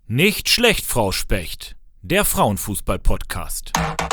Nicht schlecht, Frau Specht. Der Frauenfußball-Podcast.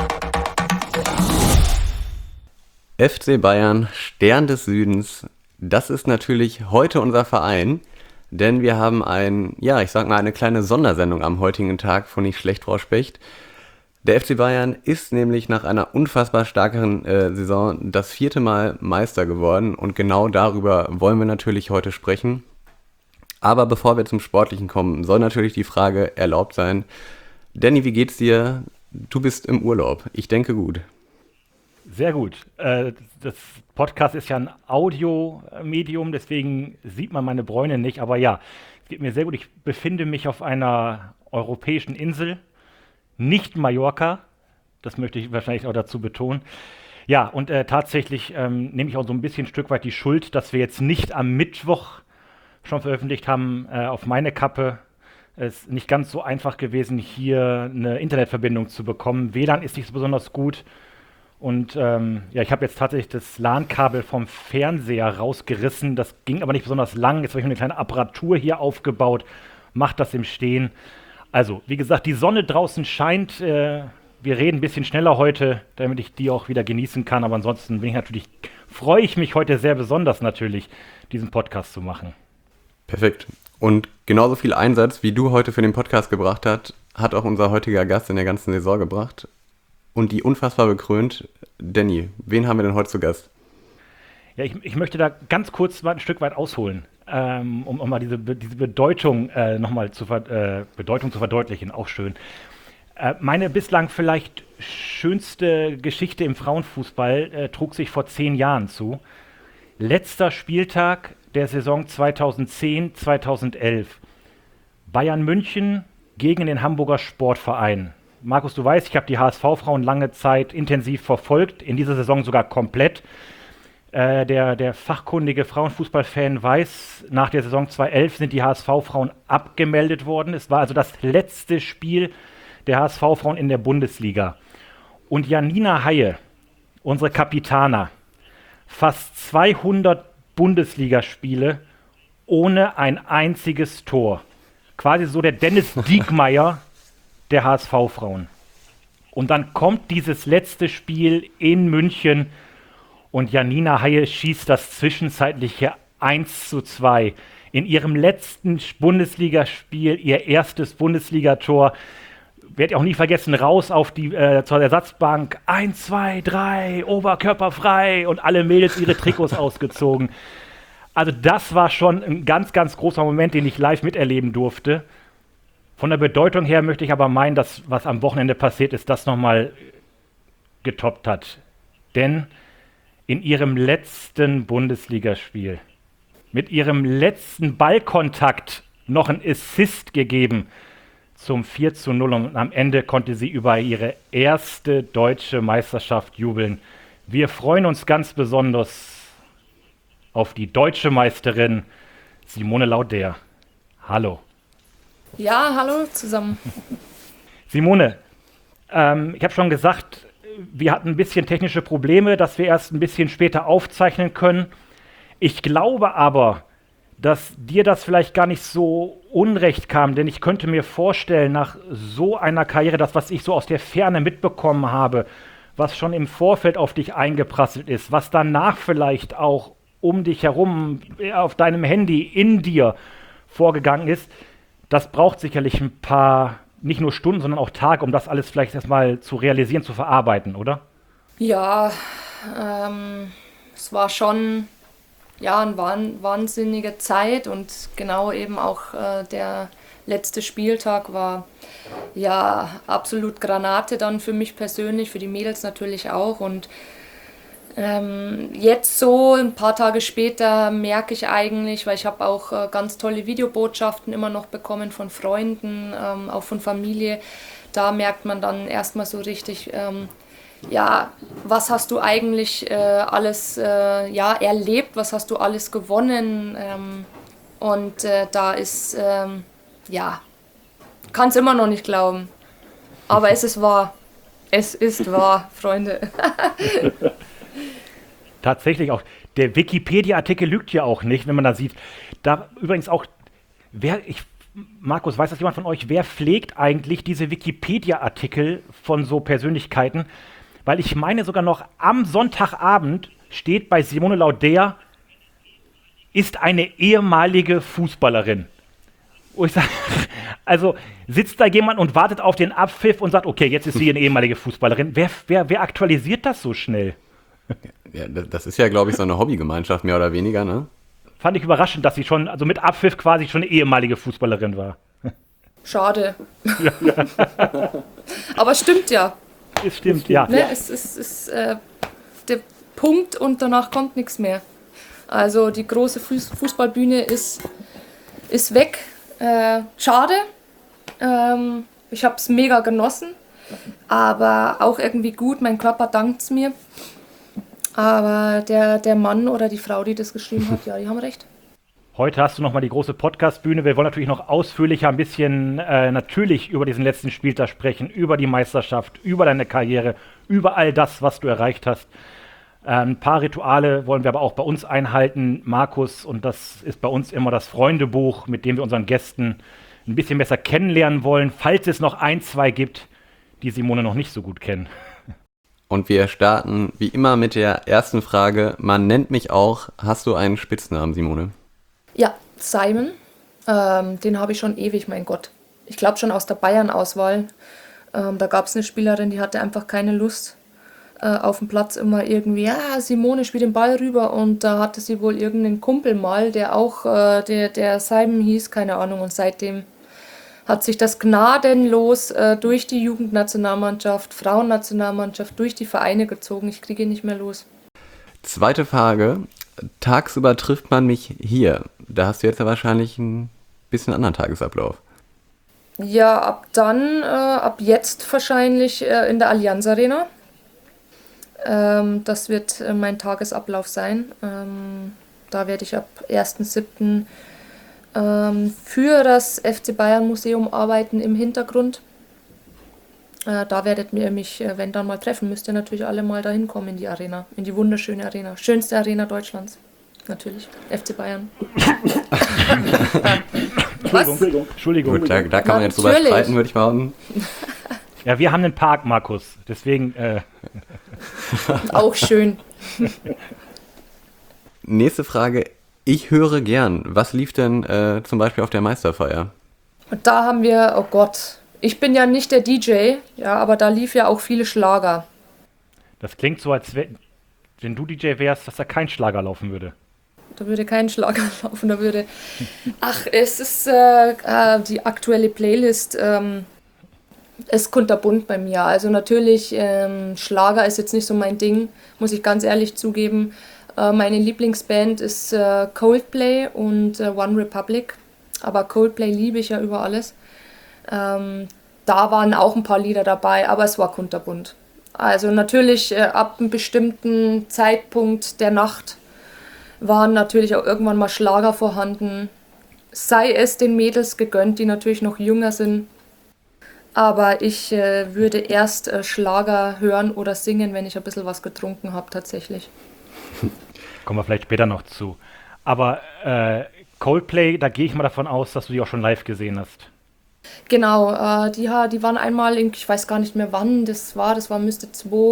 FC Bayern, Stern des Südens. Das ist natürlich heute unser Verein, denn wir haben eine kleine Sondersendung am heutigen Tag von Nicht schlecht, Frau Specht. Der FC Bayern ist nämlich nach einer unfassbar starken Saison das 4. Mal Meister geworden und genau darüber wollen wir natürlich heute sprechen. Aber bevor wir zum Sportlichen kommen, soll natürlich die Frage erlaubt sein. Danny, wie geht's dir? Du bist im Urlaub. Ich denke gut. Sehr gut. Das Podcast ist ja ein Audiomedium, deswegen sieht man meine Bräune nicht. Aber ja, es geht mir sehr gut. Ich befinde mich auf einer europäischen Insel, nicht Mallorca. Das möchte ich wahrscheinlich auch dazu betonen. Ja, und tatsächlich nehme ich auch so ein bisschen ein Stück weit die Schuld, dass wir jetzt nicht am Mittwoch schon veröffentlicht haben, auf meine Kappe. Es ist nicht ganz so einfach gewesen, hier eine Internetverbindung zu bekommen. WLAN ist nicht so besonders gut. Und ich habe jetzt tatsächlich das LAN-Kabel vom Fernseher rausgerissen. Das ging aber nicht besonders lang. Jetzt habe ich eine kleine Apparatur hier aufgebaut. Macht das im Stehen. Also, wie gesagt, die Sonne draußen scheint. Wir reden ein bisschen schneller heute, damit ich die auch wieder genießen kann. Aber ansonsten freue ich mich heute sehr besonders natürlich, diesen Podcast zu machen. Perfekt. Und genauso viel Einsatz, wie du heute für den Podcast gebracht hast, hat auch unser heutiger Gast in der ganzen Saison gebracht. Und die unfassbar bekrönt. Danny, wen haben wir denn heute zu Gast? Ja, ich möchte da ganz kurz mal ein Stück weit ausholen, um mal diese Bedeutung Bedeutung zu verdeutlichen, auch schön. Meine bislang vielleicht schönste Geschichte im Frauenfußball trug sich vor 10 Jahren zu. Letzter Spieltag der Saison 2010/2011. Bayern München gegen den Hamburger Sportverein. Markus, du weißt, ich habe die HSV-Frauen lange Zeit intensiv verfolgt, in dieser Saison sogar komplett. Der fachkundige Frauenfußballfan weiß, nach der Saison 2011 sind die HSV-Frauen abgemeldet worden. Es war also das letzte Spiel der HSV-Frauen in der Bundesliga. Und Janina Haie, unsere Kapitana, fast 200 Bundesligaspiele ohne ein einziges Tor. Quasi so der Dennis Diekmeyer der HSV-Frauen. Und dann kommt dieses letzte Spiel in München und Janina Haie schießt das zwischenzeitliche 1:2. In ihrem letzten Bundesligaspiel ihr erstes Bundesligator. Werd ich auch nie vergessen, raus auf die zur Ersatzbank. 1, 2, 3, Oberkörper frei und alle Mädels ihre Trikots ausgezogen. Also das war schon ein ganz, ganz großer Moment, den ich live miterleben durfte. Von der Bedeutung her möchte ich aber meinen, dass was am Wochenende passiert ist, das nochmal getoppt hat. Denn in ihrem letzten Bundesligaspiel, mit ihrem letzten Ballkontakt noch ein Assist gegeben zum 4:0 und am Ende konnte sie über ihre erste deutsche Meisterschaft jubeln. Wir freuen uns ganz besonders auf die deutsche Meisterin Simone Laudehr. Hallo. Ja, hallo zusammen. Simone, ich habe schon gesagt, wir hatten ein bisschen technische Probleme, dass wir erst ein bisschen später aufzeichnen können. Ich glaube aber, dass dir das vielleicht gar nicht so unrecht kam, denn ich könnte mir vorstellen, nach so einer Karriere, das, was ich so aus der Ferne mitbekommen habe, was schon im Vorfeld auf dich eingeprasselt ist, was danach vielleicht auch um dich herum, auf deinem Handy, in dir vorgegangen ist, das braucht sicherlich ein paar, nicht nur Stunden, sondern auch Tage, um das alles vielleicht erstmal zu realisieren, zu verarbeiten, oder? Ja, es war schon eine wahnsinnige Zeit und genau eben auch der letzte Spieltag war ja absolut Granate dann für mich persönlich, für die Mädels natürlich auch und jetzt so ein paar Tage später merke ich eigentlich, weil ich habe auch ganz tolle Videobotschaften immer noch bekommen von Freunden, auch von Familie, da merkt man dann erstmal so richtig, was hast du eigentlich alles erlebt, was hast du alles gewonnen und da ist, kann es immer noch nicht glauben, aber es ist wahr, Freunde. Tatsächlich auch. Der Wikipedia-Artikel lügt ja auch nicht, wenn man da sieht. Da übrigens auch, Markus, weiß das jemand von euch, wer pflegt eigentlich diese Wikipedia-Artikel von so Persönlichkeiten? Weil ich meine sogar noch, am Sonntagabend steht bei Simone Laudehr, ist eine ehemalige Fußballerin. Wo ich sage, also sitzt da jemand und wartet auf den Abpfiff und sagt, okay, jetzt ist sie eine ehemalige Fußballerin. Wer aktualisiert das so schnell? Ja, das ist ja, glaube ich, so eine Hobbygemeinschaft, mehr oder weniger, ne? Fand ich überraschend, dass sie schon, also mit Abpfiff quasi schon eine ehemalige Fußballerin war. Schade. Aber stimmt ja. Es stimmt, ja. Ne? Es ist der Punkt und danach kommt nichts mehr. Also die große Fußballbühne ist weg. Schade. Ich habe es mega genossen, aber auch irgendwie gut. Mein Körper dankt es mir. Aber der Mann oder die Frau, die das geschrieben hat, ja, die haben recht. Heute hast du nochmal die große Podcast-Bühne. Wir wollen natürlich noch ausführlicher ein bisschen natürlich über diesen letzten Spieltag sprechen, über die Meisterschaft, über deine Karriere, über all das, was du erreicht hast. Ein paar Rituale wollen wir aber auch bei uns einhalten, Markus, und das ist bei uns immer das Freundebuch, mit dem wir unseren Gästen ein bisschen besser kennenlernen wollen, falls es noch 1, 2 gibt, die Simone noch nicht so gut kennen. Und wir starten wie immer mit der ersten Frage. Man nennt mich auch, hast du einen Spitznamen, Simone? Ja, Simon, den habe ich schon ewig, mein Gott. Ich glaube schon aus der Bayern-Auswahl. Da gab es eine Spielerin, die hatte einfach keine Lust auf dem Platz immer irgendwie, ja, Simone spielt den Ball rüber, und da hatte sie wohl irgendeinen Kumpel mal, der auch, der Simon hieß, keine Ahnung, und seitdem hat sich das gnadenlos durch die Jugendnationalmannschaft, Frauennationalmannschaft, durch die Vereine gezogen. Ich kriege ihn nicht mehr los. Zweite Frage. Tagsüber trifft man mich hier. Da hast du jetzt ja wahrscheinlich ein bisschen anderen Tagesablauf. Ja, ab jetzt wahrscheinlich in der Allianz Arena. Das wird mein Tagesablauf sein. Da werde ich ab 1.7. Für das FC Bayern Museum arbeiten im Hintergrund. Da werdet ihr mich, wenn dann mal treffen, müsst ihr natürlich alle mal dahin kommen in die Arena, in die wunderschöne Arena. Schönste Arena Deutschlands, natürlich, FC Bayern. Entschuldigung. Gut, da kann man jetzt drüber streiten, würde ich behaupten. Ja, wir haben einen Park, Markus, deswegen... Auch schön. Nächste Frage. Ich höre gern. Was lief denn zum Beispiel auf der Meisterfeier? Und da haben wir, oh Gott, ich bin ja nicht der DJ, ja, aber da lief ja auch viele Schlager. Das klingt so, als wenn du DJ wärst, dass da kein Schlager laufen würde. Da würde kein Schlager laufen, da würde... Ach, es ist die aktuelle Playlist, ist kunterbunt bei mir. Also natürlich, Schlager ist jetzt nicht so mein Ding, muss ich ganz ehrlich zugeben. Meine Lieblingsband ist Coldplay und One Republic. Aber Coldplay liebe ich ja über alles. Da waren auch ein paar Lieder dabei, aber es war kunterbunt. Also natürlich ab einem bestimmten Zeitpunkt der Nacht waren natürlich auch irgendwann mal Schlager vorhanden. Sei es den Mädels gegönnt, die natürlich noch jünger sind. Aber ich würde erst Schlager hören oder singen, wenn ich ein bisschen was getrunken habe tatsächlich. Kommen wir vielleicht später noch zu. Aber Coldplay, da gehe ich mal davon aus, dass du die auch schon live gesehen hast. Genau, die waren einmal, ich weiß gar nicht mehr wann das war müsste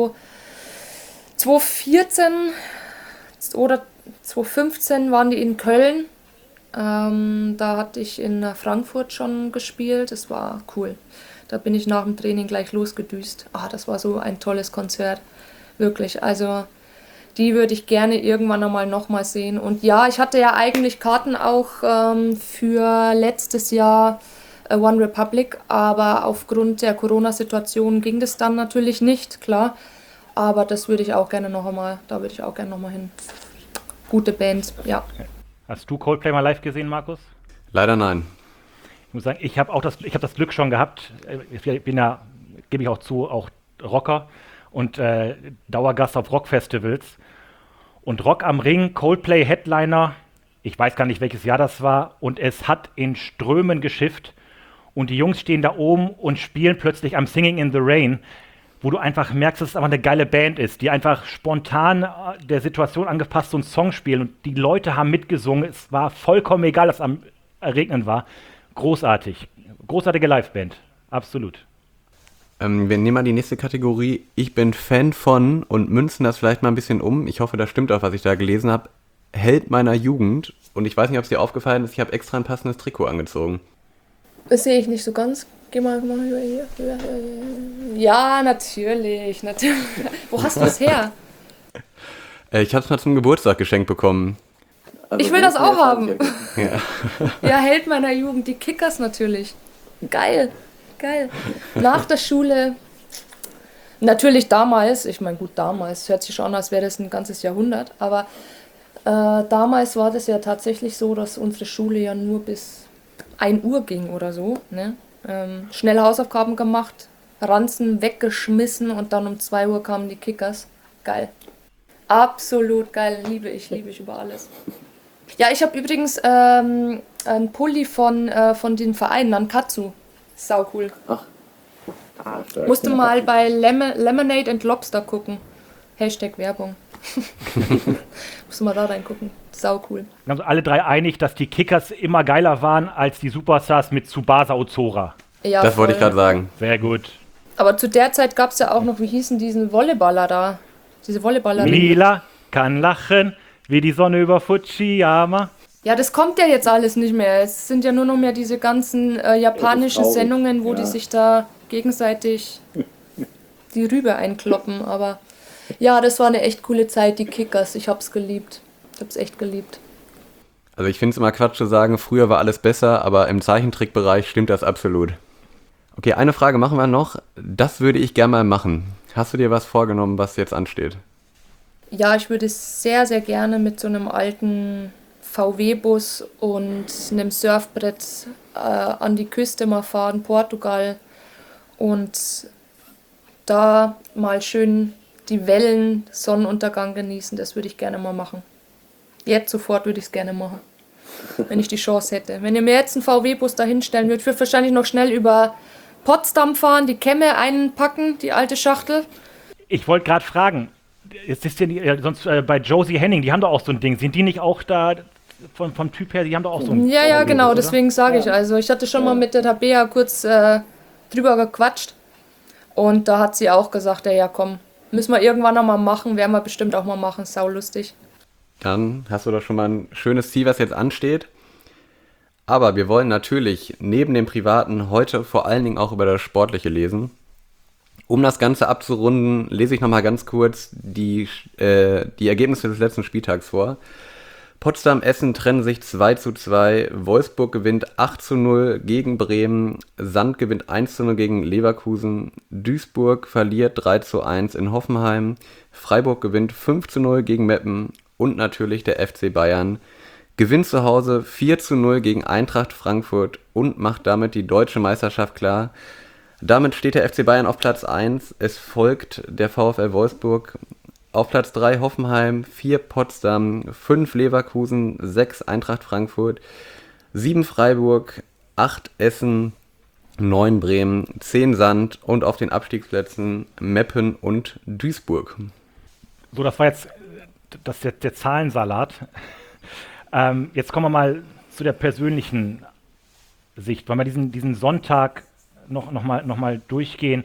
2014 oder 2015 waren die in Köln. Da hatte ich in Frankfurt schon gespielt, das war cool. Da bin ich nach dem Training gleich losgedüst. Das war so ein tolles Konzert, wirklich. Also die würde ich gerne irgendwann nochmal sehen. Und ja, ich hatte ja eigentlich Karten auch für letztes Jahr One Republic, aber aufgrund der Corona-Situation ging das dann natürlich nicht, klar. Aber das würde ich auch gerne nochmal hin. Gute Band, ja. Hast du Coldplay mal live gesehen, Markus? Leider nein. Ich muss sagen, ich habe das Glück schon gehabt. Ich bin ja, gebe ich auch zu, auch Rocker und Dauergast auf Rockfestivals. Und Rock am Ring, Coldplay Headliner, ich weiß gar nicht, welches Jahr das war, und es hat in Strömen geschifft. Und die Jungs stehen da oben und spielen plötzlich am Singing in the Rain, wo du einfach merkst, dass es einfach eine geile Band ist, die einfach spontan der Situation angepasst so einen Song spielen. Und die Leute haben mitgesungen. Es war vollkommen egal, dass es am Regnen war. großartig. Großartige Liveband, absolut. Wir nehmen mal die nächste Kategorie. Ich bin Fan von und münzen das vielleicht mal ein bisschen um. Ich hoffe, das stimmt auch, was ich da gelesen habe. Held meiner Jugend. Und ich weiß nicht, ob es dir aufgefallen ist, ich habe extra ein passendes Trikot angezogen. Das sehe ich nicht so ganz. Geh mal hier. Ja, natürlich. Wo hast du das her? Ich habe es mal zum Geburtstag geschenkt bekommen. Ich will das auch haben. Ja. Ja, Held meiner Jugend. Die Kickers natürlich. Geil. Nach der Schule. Natürlich damals. Ich meine, gut, damals. Hört sich schon an, als wäre das ein ganzes Jahrhundert. Aber damals war das ja tatsächlich so, dass unsere Schule ja nur bis 1 Uhr ging oder so. Ne? Schnell Hausaufgaben gemacht, Ranzen weggeschmissen und dann um 2 Uhr kamen die Kickers. Geil. Absolut geil. Liebe ich über alles. Ja, ich habe übrigens einen Pulli von den Vereinen, Nankatsu. Sau cool. Ach. Musst du mal bei Lemonade and Lobster gucken. Hashtag Werbung. Musst du mal da reingucken. Sau cool. Wir haben uns alle 3 einig, dass die Kickers immer geiler waren als die Superstars mit Tsubasa Ozora. Ja, Das wollte ich voll. gerade sagen. Sehr gut. Aber zu der Zeit gab es ja auch noch, wie hießen diesen Volleyballer da? Diese Volleyballerin. Lila kann lachen wie die Sonne über Fujiyama. Ja, das kommt ja jetzt alles nicht mehr. Es sind ja nur noch mehr diese ganzen japanischen traurig. Sendungen, wo Ja. die sich da gegenseitig die Rübe einkloppen. Aber ja, das war eine echt coole Zeit, die Kickers. Ich hab's geliebt. Ich hab's echt geliebt. Also ich finde es immer Quatsch zu sagen, früher war alles besser, aber im Zeichentrickbereich stimmt das absolut. Okay, eine Frage machen wir noch. Das würde ich gerne mal machen. Hast du dir was vorgenommen, was jetzt ansteht? Ja, ich würde sehr, sehr gerne mit so einem alten VW-Bus und einem Surfbrett an die Küste mal fahren, Portugal. Und da mal schön die Wellen, Sonnenuntergang genießen. Das würde ich gerne mal machen. Jetzt sofort würde ich es gerne machen, wenn ich die Chance hätte. Wenn ihr mir jetzt einen VW-Bus da hinstellen würdet, ich würde wahrscheinlich noch schnell über Potsdam fahren, die Kämme einpacken, die alte Schachtel. Ich wollte gerade fragen, jetzt ist ja sonst bei Josie Henning, die haben doch auch so ein Ding. Sind die nicht auch da vom Typ her, die haben doch auch so ein Ja, VW-Bus, genau, oder? deswegen sage ich. Also ich hatte schon mal mit der Tabea kurz drüber gequatscht und da hat sie auch gesagt, ja komm, müssen wir irgendwann noch mal machen, werden wir bestimmt auch mal machen, sau lustig. Dann hast du doch schon mal ein schönes Ziel, was jetzt ansteht. Aber wir wollen natürlich neben dem Privaten heute vor allen Dingen auch über das Sportliche lesen. Um das Ganze abzurunden, lese ich nochmal ganz kurz die Ergebnisse des letzten Spieltags vor. Potsdam-Essen trennen sich 2:2, Wolfsburg gewinnt 8:0 gegen Bremen, Sand gewinnt 1:0 gegen Leverkusen, Duisburg verliert 3:1 in Hoffenheim, Freiburg gewinnt 5:0 gegen Meppen und natürlich der FC Bayern gewinnt zu Hause 4:0 gegen Eintracht Frankfurt und macht damit die deutsche Meisterschaft klar. Damit steht der FC Bayern auf Platz 1, es folgt der VfL Wolfsburg. Auf Platz 3 Hoffenheim, 4 Potsdam, 5 Leverkusen, 6 Eintracht Frankfurt, 7 Freiburg, 8 Essen, 9 Bremen, 10 Sand und auf den Abstiegsplätzen Meppen und Duisburg. So, das war jetzt der Zahlensalat. Jetzt kommen wir mal zu der persönlichen Sicht. Wollen wir diesen Sonntag noch mal durchgehen?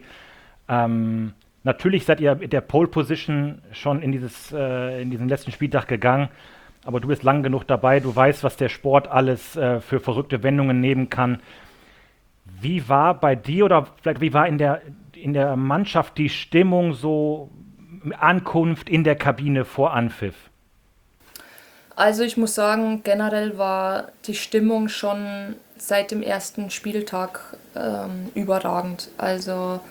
Natürlich seid ihr mit der Pole Position schon in diesen letzten Spieltag gegangen, aber du bist lang genug dabei, du weißt, was der Sport alles für verrückte Wendungen nehmen kann. Wie war bei dir oder vielleicht wie war in der Mannschaft die Stimmung so, Ankunft in der Kabine vor Anpfiff? Also ich muss sagen, generell war die Stimmung schon seit dem ersten Spieltag überragend. Also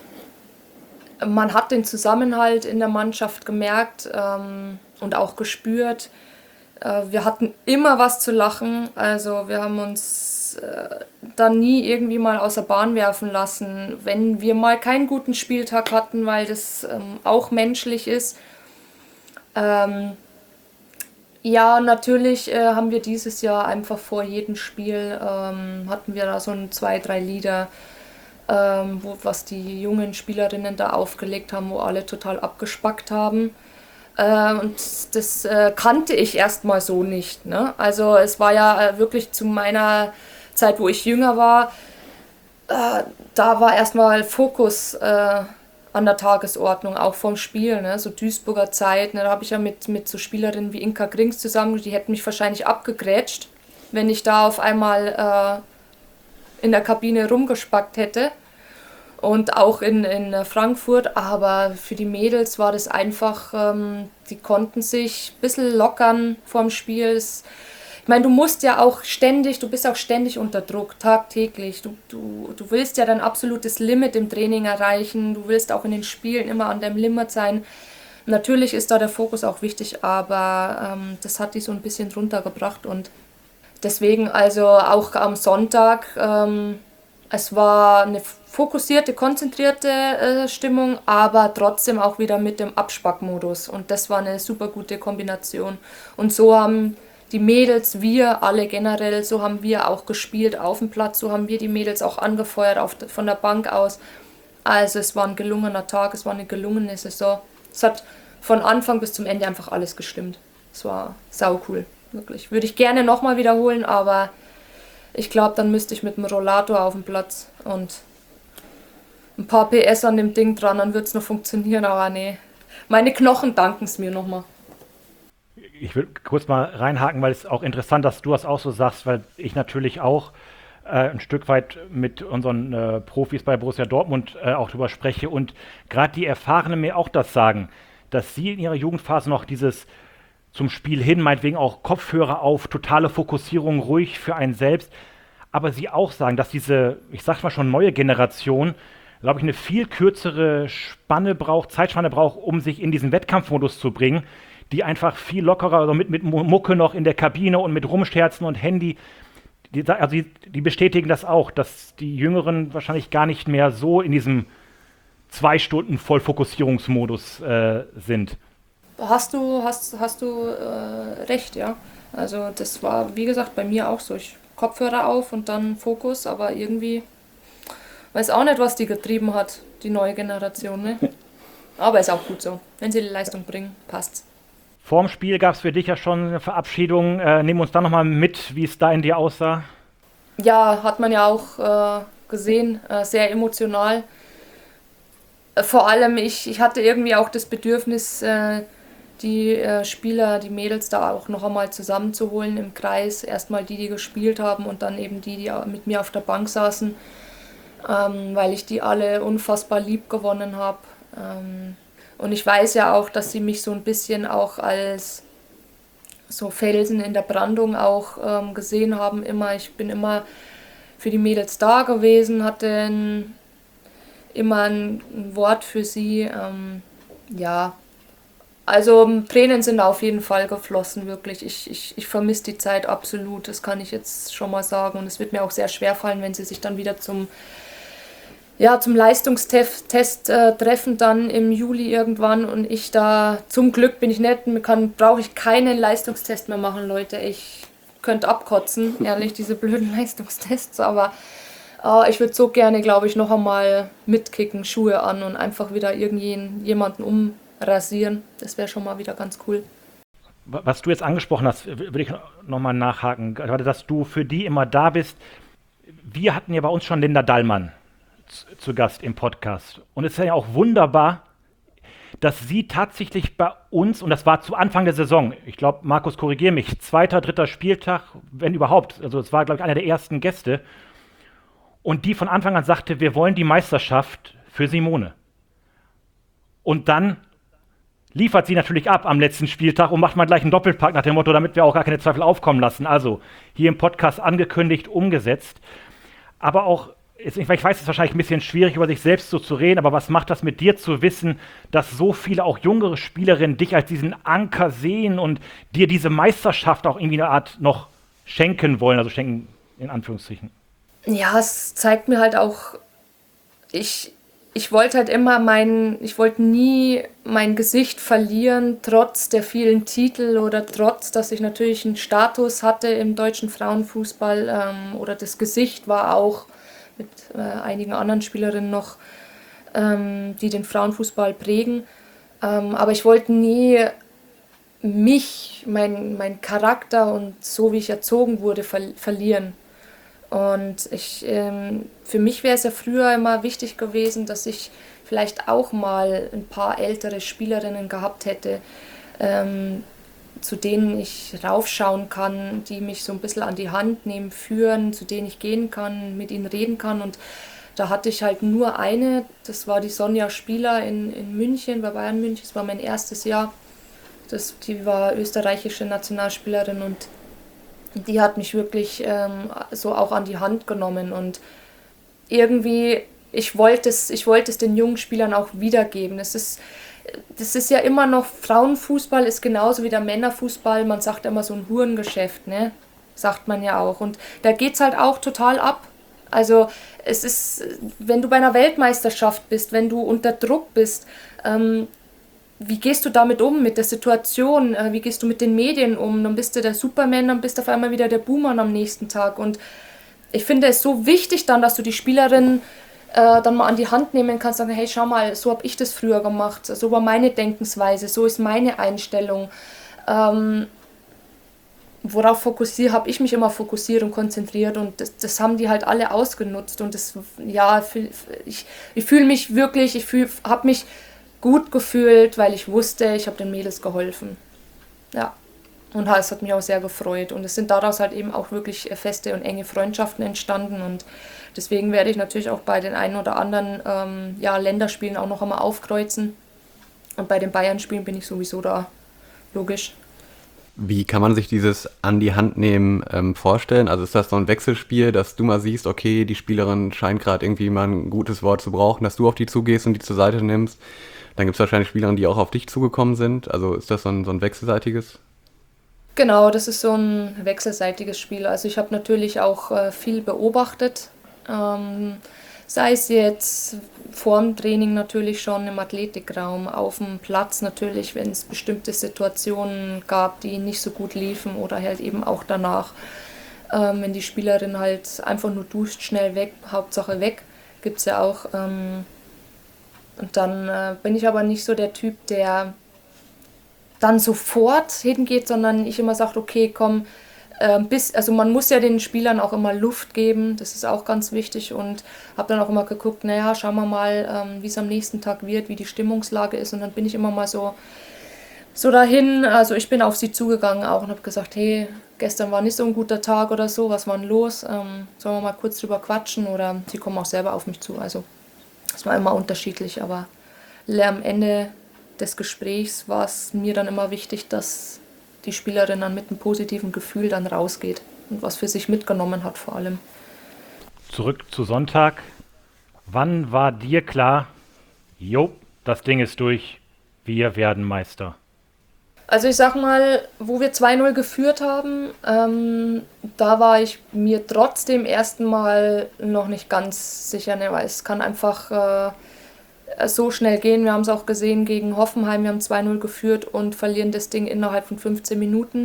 man hat den Zusammenhalt in der Mannschaft gemerkt und auch gespürt. Wir hatten immer was zu lachen. Also wir haben uns da nie irgendwie mal aus der Bahn werfen lassen, wenn wir mal keinen guten Spieltag hatten, weil das auch menschlich ist. Ja, natürlich haben wir dieses Jahr einfach vor jedem Spiel hatten wir da so 2, 3 Lieder, was die jungen Spielerinnen da aufgelegt haben, wo alle total abgespackt haben. Und das kannte ich erstmal so nicht. Ne? Also es war ja wirklich zu meiner Zeit, wo ich jünger war, da war erstmal Fokus an der Tagesordnung, auch vom Spiel, ne? So Duisburger Zeit, ne? Da habe ich ja mit so Spielerinnen wie Inka Grings zusammen, die hätten mich wahrscheinlich abgegrätscht, wenn ich da auf einmal in der Kabine rumgespackt hätte. Und auch in Frankfurt, aber für die Mädels war das einfach, die konnten sich ein bisschen lockern vorm Spiel. Ich meine, du bist auch ständig unter Druck, tagtäglich. Du willst ja dein absolutes Limit im Training erreichen, du willst auch in den Spielen immer an deinem Limit sein. Natürlich ist da der Fokus auch wichtig, aber das hat die so ein bisschen runtergebracht und deswegen also auch am Sonntag, es war eine fokussierte, konzentrierte Stimmung, aber trotzdem auch wieder mit dem Abspackmodus und das war eine super gute Kombination und so haben die Mädels, wir alle generell, so haben wir auch gespielt auf dem Platz, so haben wir die Mädels auch angefeuert von der Bank aus. Also es war ein gelungener Tag, es war eine gelungene Saison. Es hat von Anfang bis zum Ende einfach alles gestimmt. Es war saucool, wirklich. Würde ich gerne nochmal wiederholen, aber ich glaube, dann müsste ich mit dem Rollator auf dem Platz und ein paar PS an dem Ding dran, dann wird es noch funktionieren, aber nee. Meine Knochen danken es mir nochmal. Ich will kurz mal reinhaken, weil es auch interessant, dass du das auch so sagst, weil ich natürlich auch ein Stück weit mit unseren Profis bei Borussia Dortmund auch drüber spreche und gerade die Erfahrenen mir auch das sagen, dass sie in ihrer Jugendphase noch dieses zum Spiel hin, meinetwegen auch Kopfhörer auf, totale Fokussierung, ruhig für einen selbst, aber sie auch sagen, dass diese, ich sag mal schon neue Generation, glaube ich, eine viel kürzere Zeitspanne braucht, um sich in diesen Wettkampfmodus zu bringen, die einfach viel lockerer, also mit Mucke noch in der Kabine und mit Rumsterzen und Handy, die bestätigen das auch, dass die Jüngeren wahrscheinlich gar nicht mehr so in diesem 2 Stunden Vollfokussierungsmodus sind. Hast du recht, ja. Also das war, wie gesagt, bei mir auch so. Ich Kopfhörer auf und dann Fokus, aber irgendwie weiß auch nicht, was die getrieben hat, die neue Generation, ne? Aber ist auch gut so. Wenn sie die Leistung bringen, passt's. Vorm Spiel gab es für dich ja schon eine Verabschiedung. Nimm uns da nochmal mit, wie es da in dir aussah. Ja, hat man ja auch gesehen, sehr emotional. Vor allem, ich hatte irgendwie auch das Bedürfnis, die Spieler, die Mädels da auch noch einmal zusammenzuholen im Kreis. Erstmal die gespielt haben und dann eben die mit mir auf der Bank saßen, weil ich die alle unfassbar lieb gewonnen habe. Und ich weiß ja auch, dass sie mich so ein bisschen auch als so Felsen in der Brandung auch gesehen haben. Ich bin immer für die Mädels da gewesen, hatte immer ein Wort für sie. Ja, also Tränen sind auf jeden Fall geflossen, wirklich. Ich vermisse die Zeit absolut, das kann ich jetzt schon mal sagen. Und es wird mir auch sehr schwer fallen, wenn sie sich dann wieder zum Leistungstest treffen dann im Juli irgendwann und ich da, zum Glück bin ich nicht, brauche ich keinen Leistungstest mehr machen, Leute. Ich könnte abkotzen, ehrlich, diese blöden Leistungstests, aber ich würde so gerne, glaube ich, noch einmal mitkicken, Schuhe an und einfach wieder jemanden umrasieren. Das wäre schon mal wieder ganz cool. Was du jetzt angesprochen hast, würde ich nochmal nachhaken, gerade dass du für die immer da bist. Wir hatten ja bei uns schon Linda Dallmann zu Gast im Podcast. Und es ist ja auch wunderbar, dass sie tatsächlich bei uns, und das war zu Anfang der Saison, ich glaube, Markus, korrigiere mich, 2., 3. Spieltag, wenn überhaupt, also es war, glaube ich, einer der ersten Gäste, und die von Anfang an sagte, wir wollen die Meisterschaft für Simone. Und dann liefert sie natürlich ab am letzten Spieltag und macht mal gleich einen Doppelpack nach dem Motto, damit wir auch gar keine Zweifel aufkommen lassen. Also hier im Podcast angekündigt, umgesetzt. Aber auch, ich weiß, es ist wahrscheinlich ein bisschen schwierig, über sich selbst so zu reden, aber was macht das mit dir zu wissen, dass so viele auch jüngere Spielerinnen dich als diesen Anker sehen und dir diese Meisterschaft auch irgendwie eine Art noch schenken wollen, also schenken in Anführungsstrichen? Ja, es zeigt mir halt auch, ich wollte halt ich wollte nie mein Gesicht verlieren, trotz der vielen Titel oder trotz, dass ich natürlich einen Status hatte im deutschen Frauenfußball oder das Gesicht war auch mit einigen anderen Spielerinnen noch, die den Frauenfußball prägen. Aber ich wollte nie mein Charakter und so wie ich erzogen wurde verlieren. Und für mich wäre es ja früher immer wichtig gewesen, dass ich vielleicht auch mal ein paar ältere Spielerinnen gehabt hätte, zu denen ich raufschauen kann, die mich so ein bisschen an die Hand nehmen, führen, zu denen ich gehen kann, mit ihnen reden kann. Und da hatte ich halt nur eine, das war die Sonja Spieler in München, bei Bayern München, das war mein erstes Jahr. Die war österreichische Nationalspielerin und die hat mich wirklich so auch an die Hand genommen. Und irgendwie, ich wollte es den jungen Spielern auch wiedergeben. Das ist ja immer noch, Frauenfußball ist genauso wie der Männerfußball, man sagt immer so ein Hurengeschäft, ne? Sagt man ja auch. Und da geht's halt auch total ab. Also es ist, wenn du bei einer Weltmeisterschaft bist, wenn du unter Druck bist, wie gehst du damit um, mit der Situation, wie gehst du mit den Medien um? Dann bist du der Superman, dann bist du auf einmal wieder der Buhmann am nächsten Tag. Und ich finde es so wichtig dann, dass du die Spielerin dann mal an die Hand nehmen kannst, sagen, hey, schau mal, so habe ich das früher gemacht, so war meine Denkensweise, so ist meine Einstellung. Worauf habe ich mich immer fokussiert und konzentriert und das haben die halt alle ausgenutzt und ich fühle mich wirklich, habe mich gut gefühlt, weil ich wusste, ich habe den Mädels geholfen. Ja. Und es hat mich auch sehr gefreut. Und es sind daraus halt eben auch wirklich feste und enge Freundschaften entstanden. Und deswegen werde ich natürlich auch bei den einen oder anderen Länderspielen auch noch einmal aufkreuzen. Und bei den Bayern-Spielen bin ich sowieso da. Logisch. Wie kann man sich dieses an die Hand nehmen vorstellen? Also ist das so ein Wechselspiel, dass du mal siehst, okay, die Spielerin scheint gerade irgendwie mal ein gutes Wort zu brauchen, dass du auf die zugehst und die zur Seite nimmst? Dann gibt es wahrscheinlich Spielerinnen, die auch auf dich zugekommen sind. Also ist das so ein wechselseitiges? Genau, das ist so ein wechselseitiges Spiel. Also ich habe natürlich auch viel beobachtet, sei es jetzt vorm Training natürlich schon im Athletikraum, auf dem Platz natürlich, wenn es bestimmte Situationen gab, die nicht so gut liefen oder halt eben auch danach, wenn die Spielerin halt einfach nur duscht, schnell weg, Hauptsache weg, gibt es ja auch. Und dann bin ich aber nicht so der Typ, der dann sofort hingeht, sondern ich immer sage, okay, komm, also man muss ja den Spielern auch immer Luft geben, das ist auch ganz wichtig und habe dann auch immer geguckt, naja, schauen wir mal, wie es am nächsten Tag wird, wie die Stimmungslage ist und dann bin ich immer mal so dahin, also ich bin auf sie zugegangen auch und habe gesagt, hey, gestern war nicht so ein guter Tag oder so, was war denn los, sollen wir mal kurz drüber quatschen oder sie kommen auch selber auf mich zu, also es war immer unterschiedlich, aber am Ende des Gesprächs war es mir dann immer wichtig, dass die Spielerin dann mit einem positiven Gefühl dann rausgeht und was für sich mitgenommen hat vor allem. Zurück zu Sonntag. Wann war dir klar, das Ding ist durch, wir werden Meister? Also ich sag mal, wo wir 2-0 geführt haben, da war ich mir trotzdem ersten Mal noch nicht ganz sicher, ne, weil es kann einfach so schnell gehen. Wir haben es auch gesehen gegen Hoffenheim, wir haben 2-0 geführt und verlieren das Ding innerhalb von 15 Minuten.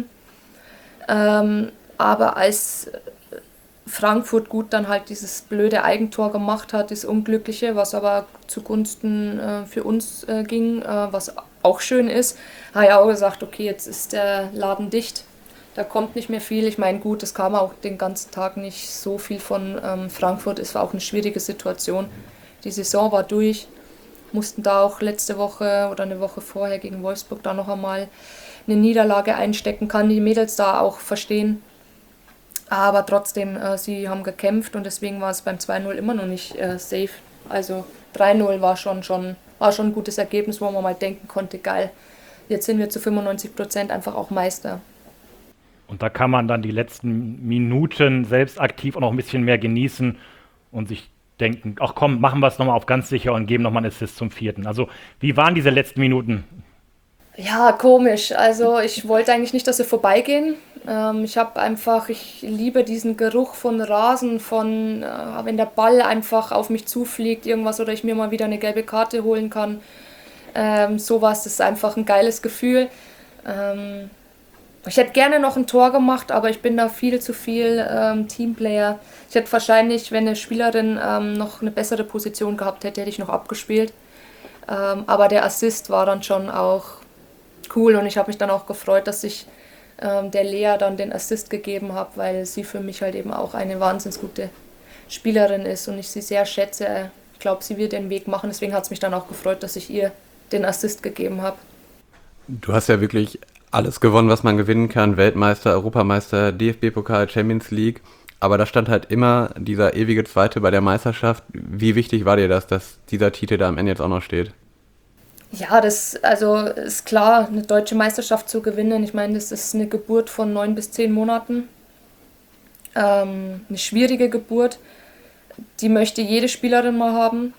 Aber als Frankfurt gut dann halt dieses blöde Eigentor gemacht hat, das Unglückliche, was aber zugunsten für uns ging, was auch schön ist, habe ich auch gesagt, okay, jetzt ist der Laden dicht, da kommt nicht mehr viel. Ich meine, gut, es kam auch den ganzen Tag nicht so viel von Frankfurt, es war auch eine schwierige Situation. Die Saison war durch, mussten da auch letzte Woche oder eine Woche vorher gegen Wolfsburg da noch einmal eine Niederlage einstecken, kann die Mädels da auch verstehen. Aber trotzdem, sie haben gekämpft und deswegen war es beim 2-0 immer noch nicht safe. Also 3-0 war schon ein gutes Ergebnis, wo man mal denken konnte, geil, jetzt sind wir zu 95% einfach auch Meister. Und da kann man dann die letzten Minuten selbst aktiv und auch ein bisschen mehr genießen und sich denken, ach komm, machen wir es nochmal auf ganz sicher und geben nochmal einen Assist zum 4. Also wie waren diese letzten Minuten? Ja, komisch. Also ich wollte eigentlich nicht, dass sie vorbeigehen. Ich liebe diesen Geruch von Rasen, wenn der Ball einfach auf mich zufliegt, irgendwas oder ich mir mal wieder eine gelbe Karte holen kann. Sowas ist einfach ein geiles Gefühl. Ich hätte gerne noch ein Tor gemacht, aber ich bin da viel zu viel Teamplayer. Ich hätte wahrscheinlich, wenn eine Spielerin noch eine bessere Position gehabt hätte, hätte ich noch abgespielt. Aber der Assist war dann schon auch cool und ich habe mich dann auch gefreut, dass ich der Lea dann den Assist gegeben habe, weil sie für mich halt eben auch eine wahnsinnig gute Spielerin ist und ich sie sehr schätze. Ich glaube, sie wird den Weg machen, deswegen hat es mich dann auch gefreut, dass ich ihr den Assist gegeben habe. Du hast ja wirklich alles gewonnen, was man gewinnen kann. Weltmeister, Europameister, DFB-Pokal, Champions League. Aber da stand halt immer dieser ewige Zweite bei der Meisterschaft. Wie wichtig war dir das, dass dieser Titel da am Ende jetzt auch noch steht? Ja, das ist klar, eine deutsche Meisterschaft zu gewinnen. Ich meine, das ist eine Geburt von 9 bis 10 Monaten. Eine schwierige Geburt. Die möchte jede Spielerin mal haben.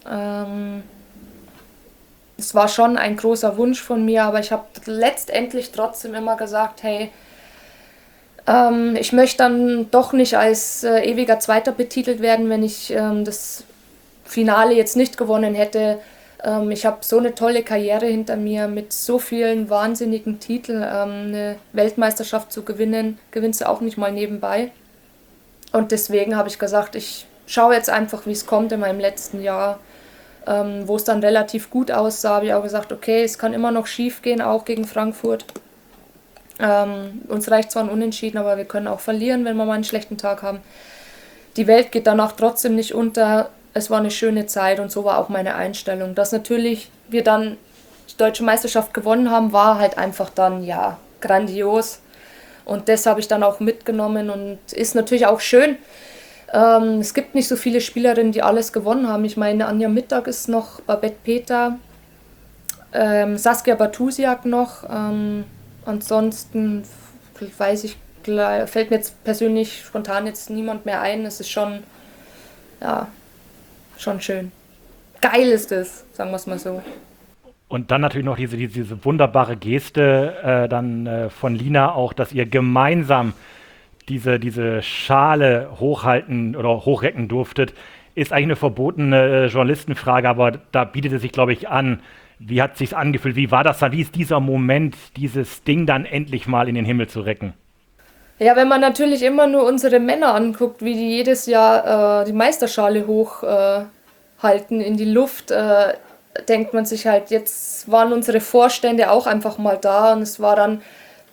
Es war schon ein großer Wunsch von mir, aber ich habe letztendlich trotzdem immer gesagt, hey, ich möchte dann doch nicht als ewiger Zweiter betitelt werden, wenn ich das Finale jetzt nicht gewonnen hätte. Ich habe so eine tolle Karriere hinter mir mit so vielen wahnsinnigen Titeln. Eine Weltmeisterschaft zu gewinnen, gewinnst du auch nicht mal nebenbei. Und deswegen habe ich gesagt, ich schaue jetzt einfach, wie es kommt in meinem letzten Jahr. Wo es dann relativ gut aussah, habe ich auch gesagt, okay, es kann immer noch schief gehen, auch gegen Frankfurt. Uns reicht zwar ein Unentschieden, aber wir können auch verlieren, wenn wir mal einen schlechten Tag haben. Die Welt geht danach trotzdem nicht unter. Es war eine schöne Zeit und so war auch meine Einstellung. Dass natürlich wir dann die Deutsche Meisterschaft gewonnen haben, war halt einfach dann, ja, grandios. Und das habe ich dann auch mitgenommen und ist natürlich auch schön. Es gibt nicht so viele Spielerinnen, die alles gewonnen haben. Ich meine, Anja Mittag ist noch, Babette Peter, Saskia Bartusiak noch. Ansonsten fällt mir jetzt persönlich spontan jetzt niemand mehr ein. Es ist schon, ja, schon schön. Geil ist es, sagen wir es mal so. Und dann natürlich noch diese wunderbare Geste von Lina auch, dass ihr gemeinsam diese Schale hochhalten oder hochrecken durftet, ist eigentlich eine verbotene Journalistenfrage, aber da bietet es sich, glaube ich, an. Wie hat es sich angefühlt? Wie war das dann? Wie ist dieser Moment, dieses Ding dann endlich mal in den Himmel zu recken? Ja, wenn man natürlich immer nur unsere Männer anguckt, wie die jedes Jahr die Meisterschale hochhalten in die Luft, denkt man sich halt, jetzt waren unsere Vorstände auch einfach mal da und es war dann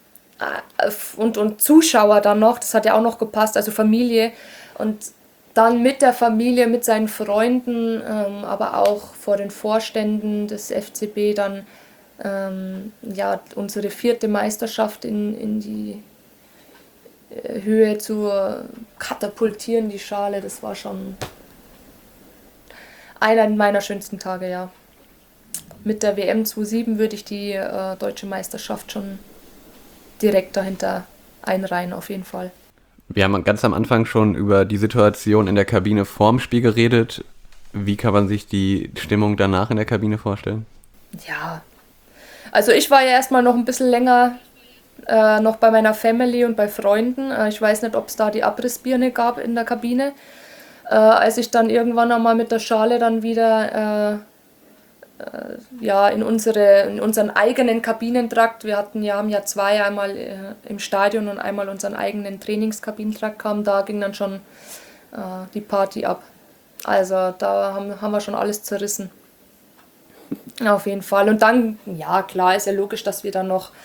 und Zuschauer dann noch, das hat ja auch noch gepasst, also Familie und dann mit der Familie, mit seinen Freunden, aber auch vor den Vorständen des FCB dann unsere 4. Meisterschaft in die Höhe zu katapultieren, die Schale, das war schon einer meiner schönsten Tage, ja. Mit der WM 2007 würde ich die deutsche Meisterschaft schon direkt dahinter einreihen, auf jeden Fall. Wir haben ganz am Anfang schon über die Situation in der Kabine vorm Spiel geredet. Wie kann man sich die Stimmung danach in der Kabine vorstellen? Ja, also ich war ja erstmal noch ein bisschen länger noch bei meiner Family und bei Freunden. Ich weiß nicht, ob es da die Abrissbirne gab in der Kabine. Als ich dann irgendwann einmal mit der Schale dann wieder in unseren eigenen Kabinentrakt, haben ja 2, einmal im Stadion und einmal unseren eigenen Trainingskabinentrakt kam, da ging dann schon die Party ab. Also da haben wir schon alles zerrissen. Auf jeden Fall. Und dann, ja klar, ist ja logisch, dass wir dann noch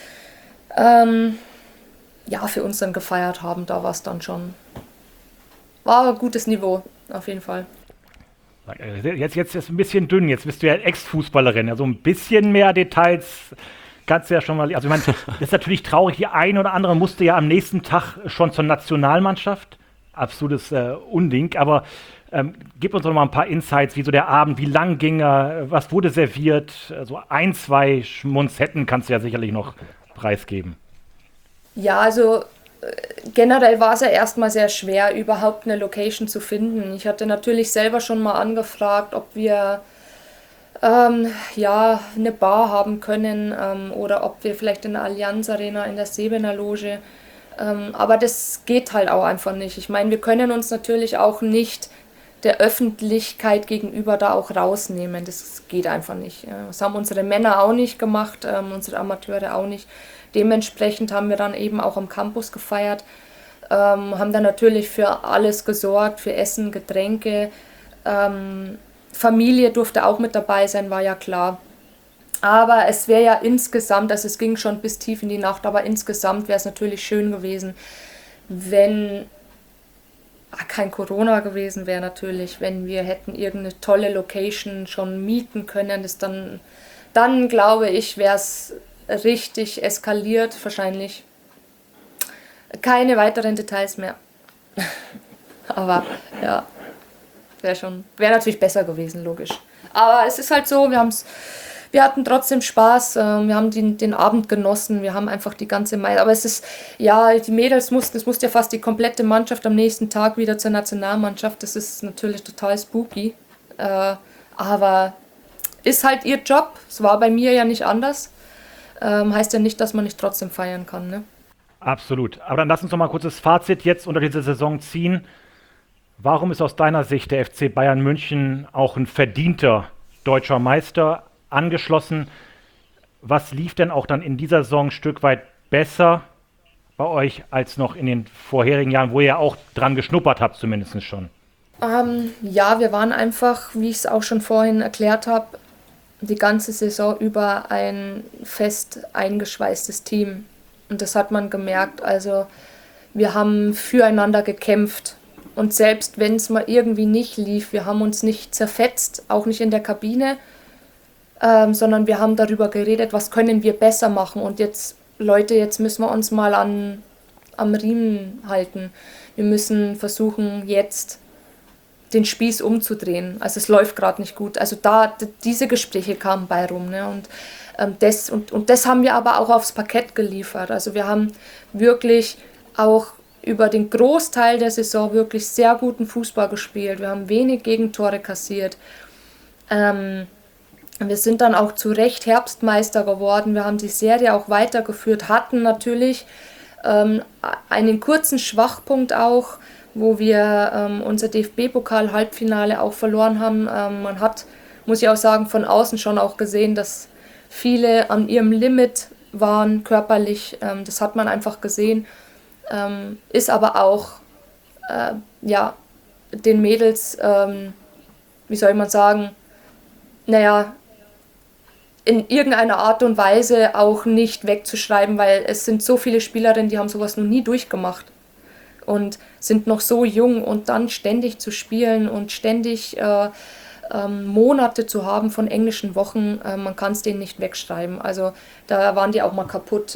für uns dann gefeiert haben. Da war es dann schon, war ein gutes Niveau, auf jeden Fall. Jetzt ist ein bisschen dünn, jetzt bist du ja Ex-Fußballerin, also ein bisschen mehr Details kannst du ja schon mal, also ich meine, das ist natürlich traurig, die eine oder andere musste ja am nächsten Tag schon zur Nationalmannschaft, absolutes Unding, aber gib uns doch mal ein paar Insights, wie so der Abend, wie lang ging er, was wurde serviert, so 1, 2 Schmunzetten kannst du ja sicherlich noch preisgeben. Ja, also generell war es ja erstmal sehr schwer, überhaupt eine Location zu finden. Ich hatte natürlich selber schon mal angefragt, ob wir eine Bar haben können oder ob wir vielleicht in der Allianz Arena, in der Sebener Loge. Aber das geht halt auch einfach nicht. Ich meine, wir können uns natürlich auch nicht der Öffentlichkeit gegenüber da auch rausnehmen. Das geht einfach nicht. Das haben unsere Männer auch nicht gemacht, unsere Amateure auch nicht. Dementsprechend haben wir dann eben auch am Campus gefeiert, haben dann natürlich für alles gesorgt, für Essen, Getränke. Familie durfte auch mit dabei sein, war ja klar. Aber es wäre ja insgesamt, also es ging schon bis tief in die Nacht, aber insgesamt wäre es natürlich schön gewesen, wenn kein Corona gewesen wäre natürlich, wenn wir hätten irgendeine tolle Location schon mieten können. Dann glaube ich, wäre es richtig eskaliert, wahrscheinlich. Keine weiteren Details mehr. Aber ja, wäre natürlich besser gewesen, logisch. Aber es ist halt so, wir hatten trotzdem Spaß, wir haben den Abend genossen, wir haben einfach die ganze aber es ist, ja, die Mädels es musste ja fast die komplette Mannschaft am nächsten Tag wieder zur Nationalmannschaft, das ist natürlich total spooky, aber ist halt ihr Job, es war bei mir ja nicht anders, heißt ja nicht, dass man nicht trotzdem feiern kann, ne? Absolut. Aber dann lass uns noch mal ein kurzes Fazit jetzt unter dieser Saison ziehen. Warum ist aus deiner Sicht der FC Bayern München auch ein verdienter deutscher Meister? Angeschlossen, was lief denn auch dann in dieser Saison ein Stück weit besser bei euch als noch in den vorherigen Jahren, wo ihr ja auch dran geschnuppert habt, zumindest schon? Ja, wir waren einfach, wie ich es auch schon vorhin erklärt habe, die ganze Saison über ein fest eingeschweißtes Team. Und das hat man gemerkt. Also wir haben füreinander gekämpft. Und selbst wenn es mal irgendwie nicht lief, wir haben uns nicht zerfetzt, auch nicht in der Kabine, sondern wir haben darüber geredet, was können wir besser machen. Und jetzt, Leute, jetzt müssen wir uns mal am Riemen halten. Wir müssen versuchen, jetzt den Spieß umzudrehen. Also es läuft gerade nicht gut. Also diese Gespräche kamen bei rum. Ne? Und das haben wir aber auch aufs Parkett geliefert. Also wir haben wirklich auch über den Großteil der Saison wirklich sehr guten Fußball gespielt. Wir haben wenig Gegentore kassiert. Wir sind dann auch zu Recht Herbstmeister geworden. Wir haben die Serie auch weitergeführt, hatten natürlich einen kurzen Schwachpunkt auch, wo wir unser DFB-Pokal-Halbfinale auch verloren haben. Man hat, muss ich auch sagen, von außen schon auch gesehen, dass viele an ihrem Limit waren körperlich. Das hat man einfach gesehen. Ist aber auch den Mädels, wie soll man sagen, naja, in irgendeiner Art und Weise auch nicht wegzuschreiben, weil es sind so viele Spielerinnen, die haben sowas noch nie durchgemacht und sind noch so jung, und dann ständig zu spielen und ständig Monate zu haben von englischen Wochen, man kann es denen nicht wegschreiben. Also da waren die auch mal kaputt.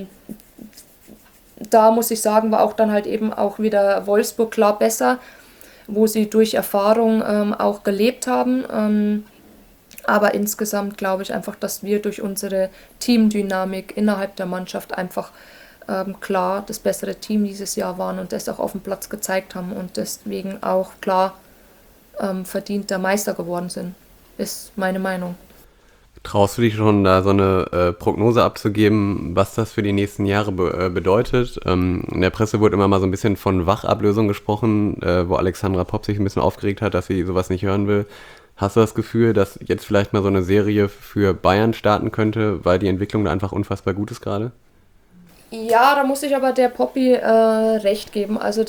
Da muss ich sagen, war auch dann halt eben auch wieder Wolfsburg klar besser, wo sie durch Erfahrung auch gelebt haben. Aber insgesamt glaube ich einfach, dass wir durch unsere Teamdynamik innerhalb der Mannschaft einfach klar das bessere Team dieses Jahr waren und das auch auf dem Platz gezeigt haben und deswegen auch klar verdienter Meister geworden sind, ist meine Meinung. Traust du dich schon, da so eine Prognose abzugeben, was das für die nächsten Jahre bedeutet? In der Presse wurde immer mal so ein bisschen von Wachablösung gesprochen, wo Alexandra Popp sich ein bisschen aufgeregt hat, dass sie sowas nicht hören will. Hast du das Gefühl, dass jetzt vielleicht mal so eine Serie für Bayern starten könnte, weil die Entwicklung da einfach unfassbar gut ist gerade? Ja, da muss ich aber der Poppy recht geben. Also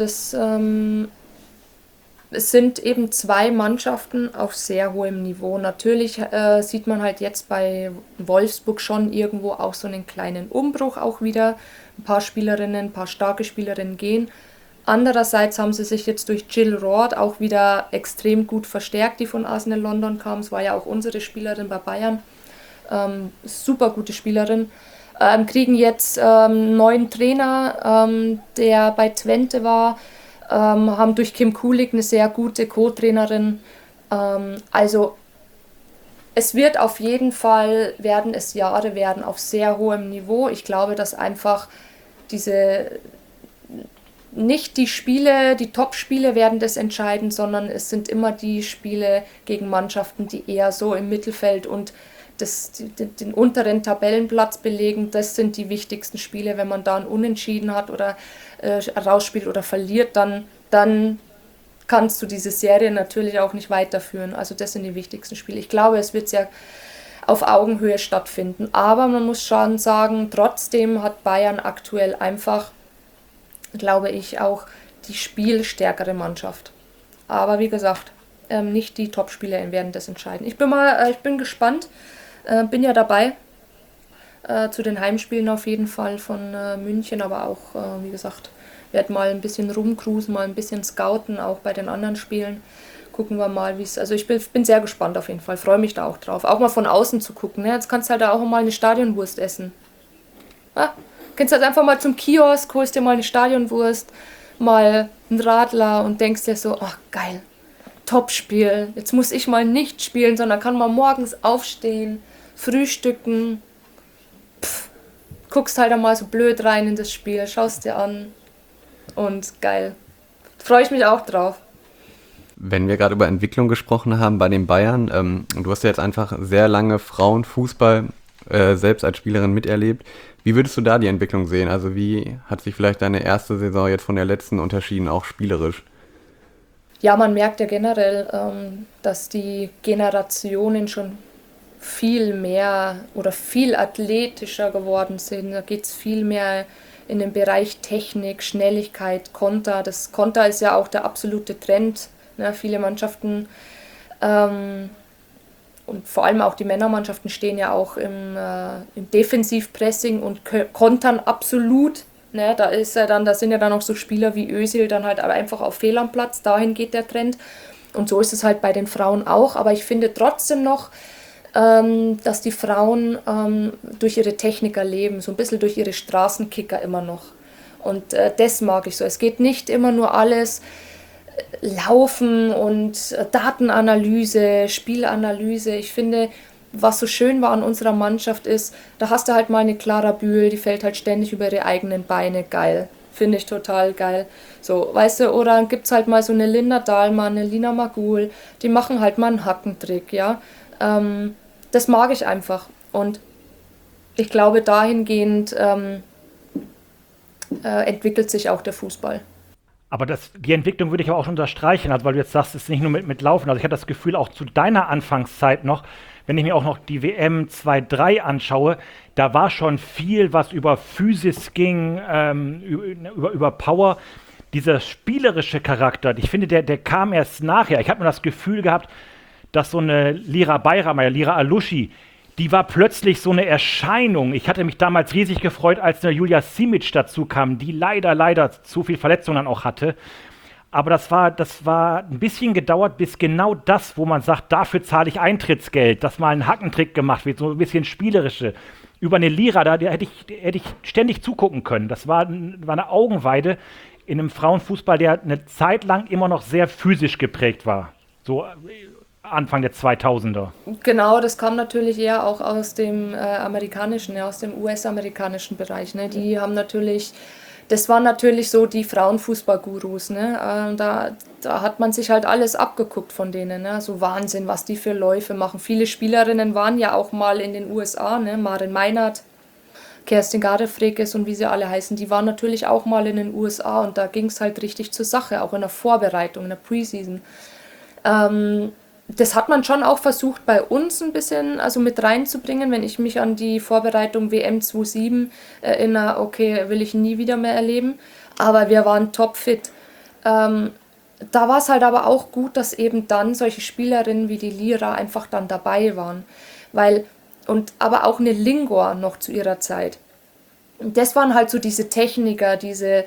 es sind eben zwei Mannschaften auf sehr hohem Niveau. Natürlich sieht man halt jetzt bei Wolfsburg schon irgendwo auch so einen kleinen Umbruch auch wieder. Ein paar Spielerinnen, ein paar starke Spielerinnen gehen. Andererseits haben sie sich jetzt durch Jill Roord auch wieder extrem gut verstärkt, die von Arsenal London kam. Es war ja auch unsere Spielerin bei Bayern. Super gute Spielerin. Kriegen jetzt einen neuen Trainer, der bei Twente war. Haben durch Kim Kulik eine sehr gute Co-Trainerin. Also es wird auf jeden Fall, werden es Jahre werden auf sehr hohem Niveau. Ich glaube, dass einfach nicht die Spiele, die Top-Spiele werden das entscheiden, sondern es sind immer die Spiele gegen Mannschaften, die eher so im Mittelfeld und den unteren Tabellenplatz belegen. Das sind die wichtigsten Spiele. Wenn man da ein Unentschieden hat oder rausspielt oder verliert, dann kannst du diese Serie natürlich auch nicht weiterführen. Also das sind die wichtigsten Spiele. Ich glaube, es wird sehr auf Augenhöhe stattfinden. Aber man muss schon sagen, trotzdem hat Bayern aktuell einfach, glaube ich, auch die spielstärkere Mannschaft. Aber wie gesagt, nicht die Top-Spieler werden das entscheiden. Ich bin gespannt, Bin ja dabei, zu den Heimspielen auf jeden Fall von München, aber auch, wie gesagt, werde mal ein bisschen rumcruisen, mal ein bisschen scouten, auch bei den anderen Spielen. Gucken wir mal, wie es. Also ich bin sehr gespannt auf jeden Fall, freue mich da auch drauf. Auch mal von außen zu gucken. Ne? Jetzt kannst du halt auch mal eine Stadionwurst essen. Ja? Kannst halt einfach mal zum Kiosk, holst dir mal eine Stadionwurst, mal einen Radler und denkst dir so, ach geil, Topspiel. Jetzt muss ich mal nicht spielen, sondern kann mal morgens aufstehen, frühstücken. Guckst halt einmal so blöd rein in das Spiel, schaust dir an und geil. Freue ich mich auch drauf. Wenn wir gerade über Entwicklung gesprochen haben bei den Bayern, du hast ja jetzt einfach sehr lange Frauenfußball selbst als Spielerin miterlebt. Wie würdest du da die Entwicklung sehen? Also wie hat sich vielleicht deine erste Saison jetzt von der letzten unterschieden, auch spielerisch? Ja, man merkt ja generell, dass die Generationen schon viel mehr oder viel athletischer geworden sind. Da geht es viel mehr in den Bereich Technik, Schnelligkeit, Konter. Das Konter ist ja auch der absolute Trend. Ne? Viele Mannschaften und vor allem auch die Männermannschaften stehen ja auch im Defensivpressing und kontern absolut. Ne? Da sind ja dann auch so Spieler wie Özil dann halt aber einfach auf Fehl am Platz. Dahin geht der Trend. Und so ist es halt bei den Frauen auch. Aber ich finde trotzdem noch, dass die Frauen durch ihre Techniker leben, so ein bisschen durch ihre Straßenkicker immer noch. Und das mag ich so. Es geht nicht immer nur alles Laufen und Datenanalyse, Spielanalyse. Ich finde, was so schön war an unserer Mannschaft ist, da hast du halt mal eine Clara Bühl, die fällt halt ständig über ihre eigenen Beine. Geil. Finde ich total geil. So, weißt du, oder dann gibt es halt mal so eine Linda Dahlmann, eine Lina Magul, die machen halt mal einen Hackentrick, ja. Das mag ich einfach. Und ich glaube, dahingehend entwickelt sich auch der Fußball. Aber die Entwicklung würde ich aber auch unterstreichen, also weil du jetzt sagst, es ist nicht nur mit Laufen. Also ich hatte das Gefühl, auch zu deiner Anfangszeit noch, wenn ich mir auch noch die WM 2-3 anschaue, da war schon viel, was über Physis ging, über Power. Dieser spielerische Charakter, ich finde, der kam erst nachher. Ich habe mir das Gefühl gehabt, dass so eine Lira Bayrameyer, Lira Aluschi, die war plötzlich so eine Erscheinung. Ich hatte mich damals riesig gefreut, als eine Julia Simic dazu kam, die leider zu viel Verletzungen dann auch hatte. Aber das war ein bisschen gedauert, bis genau das, wo man sagt, dafür zahle ich Eintrittsgeld, dass mal ein Hackentrick gemacht wird, so ein bisschen spielerische. Über eine Lira, da hätte ich ständig zugucken können. Das war eine Augenweide in einem Frauenfußball, der eine Zeit lang immer noch sehr physisch geprägt war. So Anfang der 2000er. Genau, das kam natürlich eher auch aus dem aus dem US-amerikanischen Bereich. Ne? Die haben natürlich, das waren natürlich so die Frauenfußball-Gurus. Ne? Da hat man sich halt alles abgeguckt von denen. Ne? So Wahnsinn, was die für Läufe machen. Viele Spielerinnen waren ja auch mal in den USA, ne? Maren Meinert, Kerstin Gardefrekes und wie sie alle heißen, die waren natürlich auch mal in den USA und da ging es halt richtig zur Sache, auch in der Vorbereitung, in der Preseason. Das hat man schon auch versucht bei uns ein bisschen also mit reinzubringen, wenn ich mich an die Vorbereitung WM 27 erinnere, okay, will ich nie wieder mehr erleben, aber wir waren topfit. Da war es halt aber auch gut, dass eben dann solche Spielerinnen wie die Lira einfach dann dabei waren, aber auch eine Lingor noch zu ihrer Zeit. Und das waren halt so diese Techniker, diese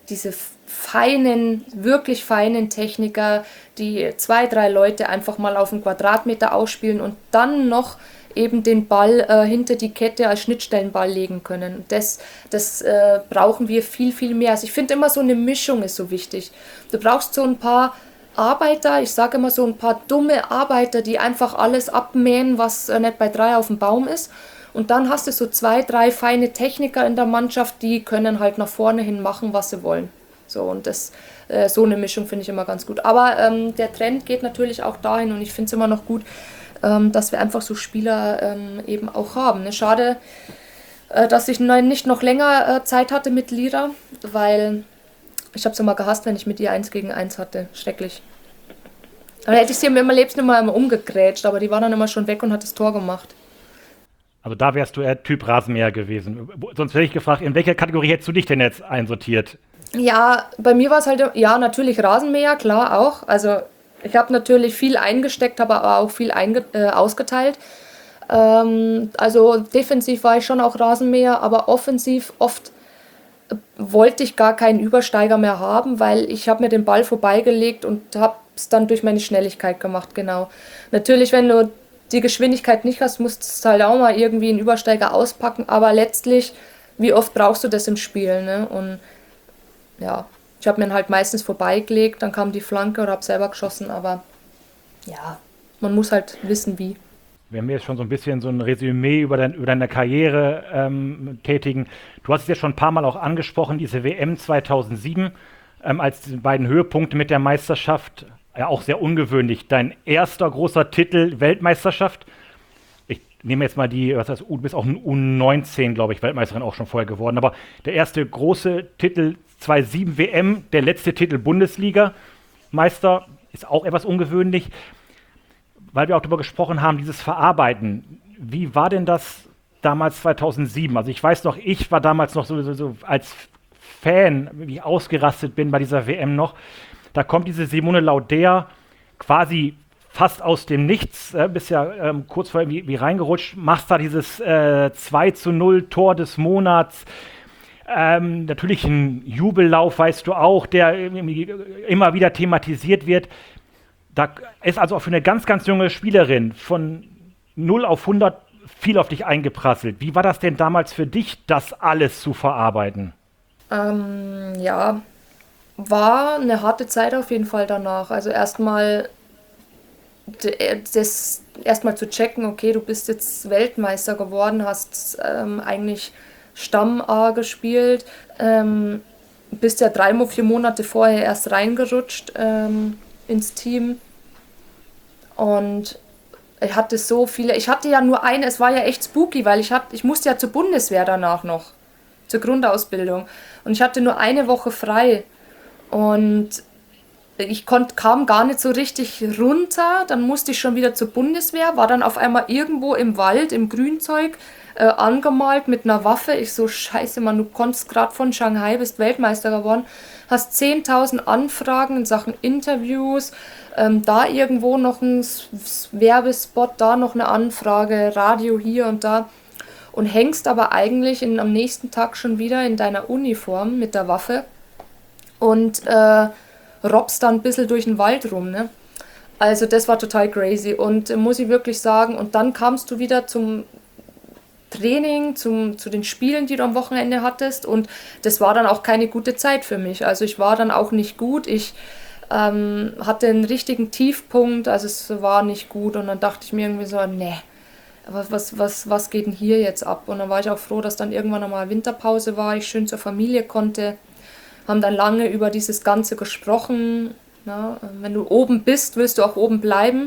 feinen, wirklich feinen Techniker, die 2, 3 Leute einfach mal auf einen Quadratmeter ausspielen und dann noch eben den Ball hinter die Kette als Schnittstellenball legen können. Das brauchen wir viel, viel mehr. Also ich finde immer so eine Mischung ist so wichtig. Du brauchst so ein paar Arbeiter, ich sage immer so ein paar dumme Arbeiter, die einfach alles abmähen, was nicht bei 3 auf dem Baum ist. Und dann hast du so 2, 3 feine Techniker in der Mannschaft, die können halt nach vorne hin machen, was sie wollen. So, und so eine Mischung finde ich immer ganz gut. Aber der Trend geht natürlich auch dahin und ich finde es immer noch gut, dass wir einfach so Spieler eben auch haben. Ne? Schade, dass ich nicht noch länger Zeit hatte mit Lira, weil ich habe es immer gehasst, wenn ich mit ihr 1 gegen 1 hatte. Schrecklich. Aber hätte ich sie im Liebsten immer umgegrätscht, aber die war dann immer schon weg und hat das Tor gemacht. Also da wärst du eher Typ Rasenmäher gewesen. Sonst hätte ich gefragt, in welcher Kategorie hättest du dich denn jetzt einsortiert? Ja, bei mir war es halt, ja, natürlich Rasenmäher, klar auch. Also ich habe natürlich viel eingesteckt, aber auch viel ausgeteilt. Also defensiv war ich schon auch Rasenmäher, aber offensiv oft wollte ich gar keinen Übersteiger mehr haben, weil ich habe mir den Ball vorbeigelegt und habe es dann durch meine Schnelligkeit gemacht, genau. Natürlich, wenn du die Geschwindigkeit nicht hast, musst du halt auch mal irgendwie einen Übersteiger auspacken, aber letztlich, wie oft brauchst du das im Spiel, ne? Und ja, ich habe mir ihn halt meistens vorbeigelegt, dann kam die Flanke oder habe selber geschossen, aber ja, man muss halt wissen, wie. Wenn wir jetzt schon so ein bisschen so ein Resümee über deine Karriere tätigen. Du hast es ja schon ein paar Mal auch angesprochen, diese WM 2007 als die beiden Höhepunkte mit der Meisterschaft. Ja, auch sehr ungewöhnlich. Dein erster großer Titel Weltmeisterschaft. Ich nehme jetzt mal du bist auch ein U19, glaube ich, Weltmeisterin auch schon vorher geworden. Aber der erste große Titel 2007 WM, der letzte Titel Bundesliga-Meister, ist auch etwas ungewöhnlich. Weil wir auch darüber gesprochen haben, dieses Verarbeiten. Wie war denn das damals 2007? Also ich weiß noch, ich war damals noch so als Fan, wie ich ausgerastet bin bei dieser WM noch. Da kommt diese Simone Laudehr quasi fast aus dem Nichts, bist ja kurz vorher wie reingerutscht, machst da dieses 2:0 Tor des Monats. Natürlich ein Jubellauf, weißt du auch, der immer wieder thematisiert wird. Da ist also auch für eine ganz, ganz junge Spielerin von 0 auf 100 viel auf dich eingeprasselt. Wie war das denn damals für dich, das alles zu verarbeiten? Ja, war eine harte Zeit auf jeden Fall danach. Also erstmal zu checken, okay, du bist jetzt Weltmeister geworden, hast eigentlich Stamm-A gespielt, bist ja 4 Monate vorher erst reingerutscht ins Team und ich hatte ja nur eine, es war ja echt spooky, weil ich musste ja zur Bundeswehr danach noch, zur Grundausbildung und ich hatte nur eine Woche frei und ich kam gar nicht so richtig runter, dann musste ich schon wieder zur Bundeswehr, war dann auf einmal irgendwo im Wald, im Grünzeug, angemalt mit einer Waffe. Ich so, scheiße, Mann, du kommst gerade von Shanghai, bist Weltmeister geworden, hast 10.000 Anfragen in Sachen Interviews, da irgendwo noch ein Werbespot, da noch eine Anfrage, Radio hier und da und hängst aber eigentlich am nächsten Tag schon wieder in deiner Uniform mit der Waffe und robbst dann ein bisschen durch den Wald rum, ne? Also das war total crazy und muss ich wirklich sagen, und dann kamst du wieder zum Training, zu den Spielen, die du am Wochenende hattest und das war dann auch keine gute Zeit für mich. Also ich war dann auch nicht gut, ich hatte einen richtigen Tiefpunkt, also es war nicht gut und dann dachte ich mir irgendwie so, nee, aber was geht denn hier jetzt ab? Und dann war ich auch froh, dass dann irgendwann einmal Winterpause war, ich schön zur Familie konnte, haben dann lange über dieses Ganze gesprochen. Ja, wenn du oben bist, willst du auch oben bleiben.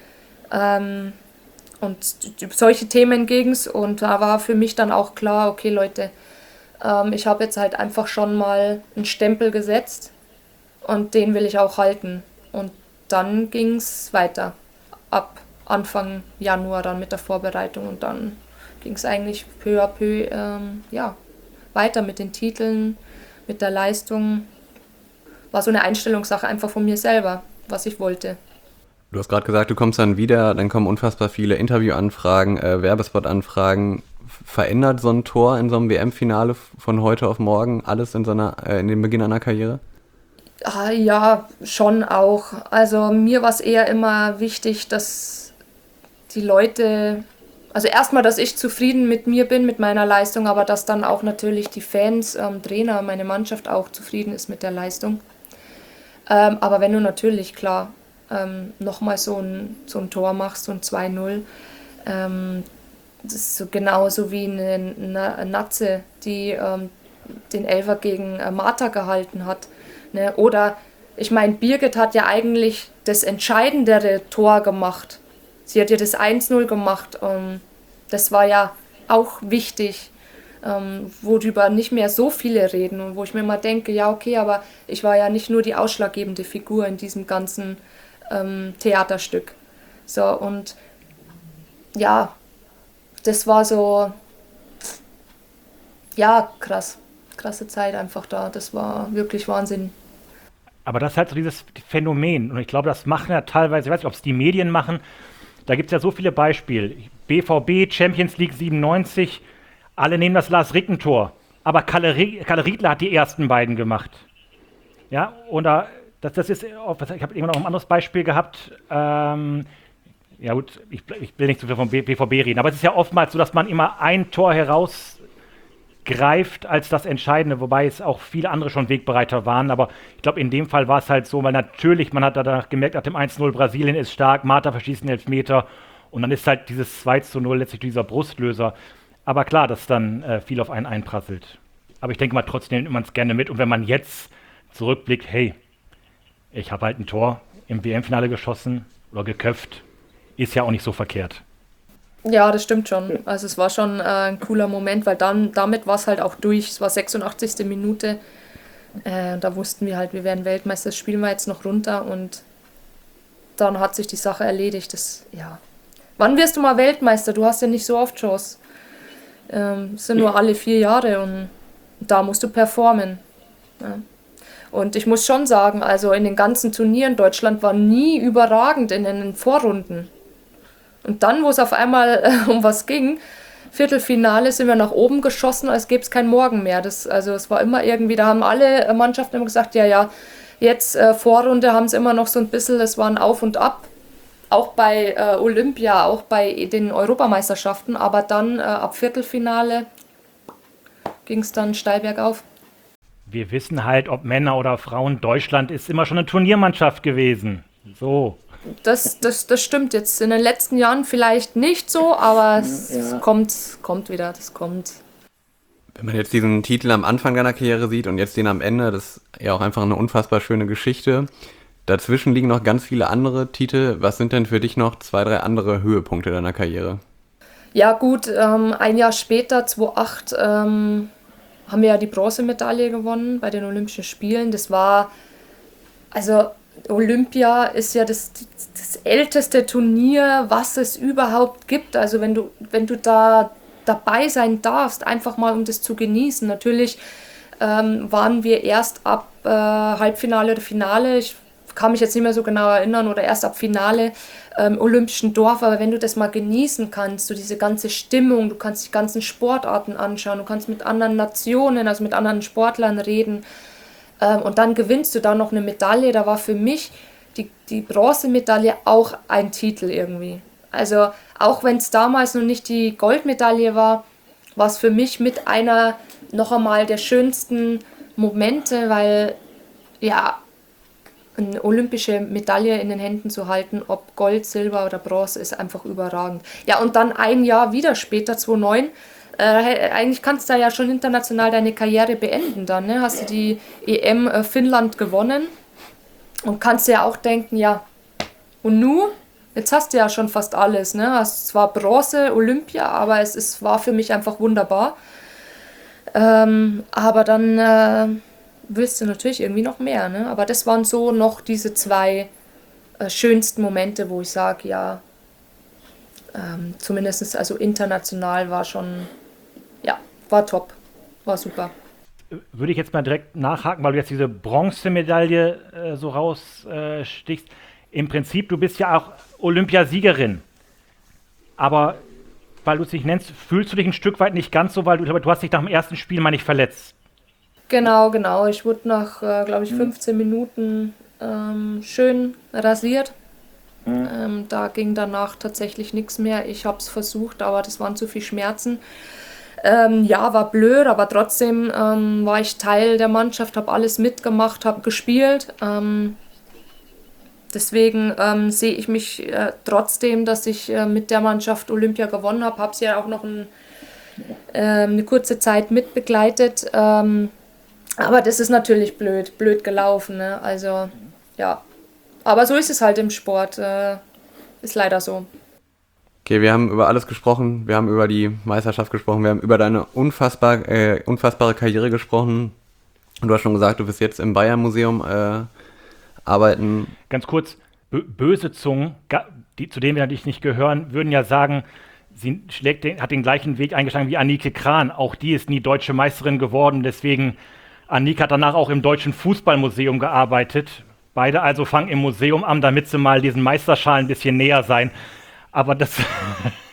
Und solche Themen ging's und da war für mich dann auch klar, okay Leute, ich habe jetzt halt einfach schon mal einen Stempel gesetzt und den will ich auch halten. Und dann ging's weiter, ab Anfang Januar dann mit der Vorbereitung und dann ging's eigentlich peu à peu weiter mit den Titeln, mit der Leistung. War so eine Einstellungssache einfach von mir selber, was ich wollte. Du hast gerade gesagt, du kommst dann wieder, dann kommen unfassbar viele Interviewanfragen, Werbespot-Anfragen. Verändert so ein Tor in so einem WM-Finale von heute auf morgen alles in dem Beginn einer Karriere? Ja, schon auch. Also mir war es eher immer wichtig, dass die Leute, also erstmal, dass ich zufrieden mit mir bin, mit meiner Leistung, aber dass dann auch natürlich die Fans, Trainer, meine Mannschaft auch zufrieden ist mit der Leistung. Aber wenn du natürlich, klar, nochmal so ein Tor machst, so ein 2:0, das ist so genauso wie eine Natze, die den Elfer gegen Martha gehalten hat. Ne? Oder, ich meine, Birgit hat ja eigentlich das entscheidendere Tor gemacht. Sie hat ja das 1:0 gemacht. Das war ja auch wichtig, worüber nicht mehr so viele reden und wo ich mir mal denke, ja okay, aber ich war ja nicht nur die ausschlaggebende Figur in diesem ganzen Theaterstück. So, und ja, das war so, ja, krasse Zeit einfach da. Das war wirklich Wahnsinn. Aber das ist halt so dieses Phänomen. Und ich glaube, das machen ja teilweise, ich weiß nicht, ob es die Medien machen, da gibt es ja so viele Beispiele. BVB, Champions League 97, alle nehmen das Lars-Ricken-Tor. Aber Kalle Riedler hat die ersten beiden gemacht. Ja, oder das ist, ich habe immer noch ein anderes Beispiel gehabt. Ja gut, ich will nicht zu viel vom BVB reden, aber es ist ja oftmals so, dass man immer ein Tor herausgreift als das Entscheidende, wobei es auch viele andere schon Wegbereiter waren. Aber ich glaube, in dem Fall war es halt so, weil natürlich, man hat danach gemerkt, nach dem 1-0, Brasilien ist stark, Mata verschießt einen Elfmeter und dann ist halt dieses 2-0 letztlich dieser Brustlöser. Aber klar, dass dann viel auf einen einprasselt. Aber ich denke mal, trotzdem nimmt man es gerne mit. Und wenn man jetzt zurückblickt, hey, ich habe halt ein Tor im WM-Finale geschossen oder geköpft, ist ja auch nicht so verkehrt. Ja, das stimmt schon. Also es war schon ein cooler Moment, weil damit war es halt auch durch. Es war 86. Minute. Da wussten wir halt, wir werden Weltmeister, das spielen wir jetzt noch runter und dann hat sich die Sache erledigt. Wann wirst du mal Weltmeister? Du hast ja nicht so oft Chance. Es sind nur alle 4 Jahre und da musst du performen. Ja. Und ich muss schon sagen, also in den ganzen Turnieren, Deutschland war nie überragend in den Vorrunden. Und dann, wo es auf einmal um was ging, Viertelfinale, sind wir nach oben geschossen, als gäbe es kein Morgen mehr. Es war immer irgendwie, da haben alle Mannschaften immer gesagt, ja, jetzt Vorrunde haben sie immer noch so ein bisschen, es war ein Auf und Ab. Auch bei Olympia, auch bei den Europameisterschaften, aber dann ab Viertelfinale ging es dann steil bergauf. Wir wissen halt, ob Männer oder Frauen, Deutschland ist immer schon eine Turniermannschaft gewesen. So. Das stimmt jetzt in den letzten Jahren vielleicht nicht so, aber es kommt wieder, das kommt. Wenn man jetzt diesen Titel am Anfang deiner Karriere sieht und jetzt den am Ende, das ist ja auch einfach eine unfassbar schöne Geschichte. Dazwischen liegen noch ganz viele andere Titel. Was sind denn für dich noch 2, 3 andere Höhepunkte deiner Karriere? Ja gut, ein Jahr später, 2008, haben wir ja die Bronzemedaille gewonnen bei den Olympischen Spielen. Das war, also Olympia ist ja das älteste Turnier, was es überhaupt gibt. Also wenn du da dabei sein darfst, einfach mal um das zu genießen. Natürlich waren wir erst ab Halbfinale oder Finale, ich kann mich jetzt nicht mehr so genau erinnern, oder erst ab Finale Olympischen Dorf, aber wenn du das mal genießen kannst, so diese ganze Stimmung, du kannst die ganzen Sportarten anschauen, du kannst mit anderen Nationen, also mit anderen Sportlern reden, und dann gewinnst du da noch eine Medaille. Da war für mich die Bronzemedaille auch ein Titel irgendwie. Also auch wenn es damals noch nicht die Goldmedaille war, war es für mich mit einer noch einmal der schönsten Momente, weil ja, eine olympische Medaille in den Händen zu halten, ob Gold, Silber oder Bronze, ist einfach überragend. Ja, und dann ein Jahr wieder später, 2009, eigentlich kannst du ja schon international deine Karriere beenden dann, ne? Hast du die EM Finnland gewonnen und kannst ja auch denken, ja, und nu? Jetzt hast du ja schon fast alles, ne? Hast zwar Bronze, Olympia, aber war für mich einfach wunderbar. Aber dann willst du natürlich irgendwie noch mehr, ne? Aber das waren so noch diese 2 schönsten Momente, wo ich sage, ja, zumindest also international war schon, ja, war top, war super. Würde ich jetzt mal direkt nachhaken, weil du jetzt diese Bronzemedaille so rausstichst. Im Prinzip, du bist ja auch Olympiasiegerin, aber weil du es nicht nennst, fühlst du dich ein Stück weit nicht ganz so, weil du hast dich nach dem ersten Spiel mal nicht verletzt. Genau. Ich wurde nach, glaube ich, 15 Minuten schön rasiert. Da ging danach tatsächlich nichts mehr. Ich habe es versucht, aber das waren zu viel Schmerzen. Ja, war blöd, aber trotzdem war ich Teil der Mannschaft, habe alles mitgemacht, habe gespielt. Deswegen sehe ich mich trotzdem, dass ich mit der Mannschaft Olympia gewonnen habe. Habe sie ja auch noch eine kurze Zeit mitbegleitet. Aber das ist natürlich blöd gelaufen, ne? Also, ja. Aber so ist es halt im Sport. Ist leider so. Okay, wir haben über alles gesprochen. Wir haben über die Meisterschaft gesprochen. Wir haben über deine unfassbare Karriere gesprochen. Und du hast schon gesagt, du bist jetzt im Bayern-Museum arbeiten. Ganz kurz, böse Zungen, zu denen wir natürlich nicht gehören, würden ja sagen, sie hat den gleichen Weg eingeschlagen wie Annike Kran. Auch die ist nie deutsche Meisterin geworden. Deswegen, Annike hat danach auch im Deutschen Fußballmuseum gearbeitet. Beide also fangen im Museum an, damit sie mal diesen Meisterschalen ein bisschen näher sein. Aber das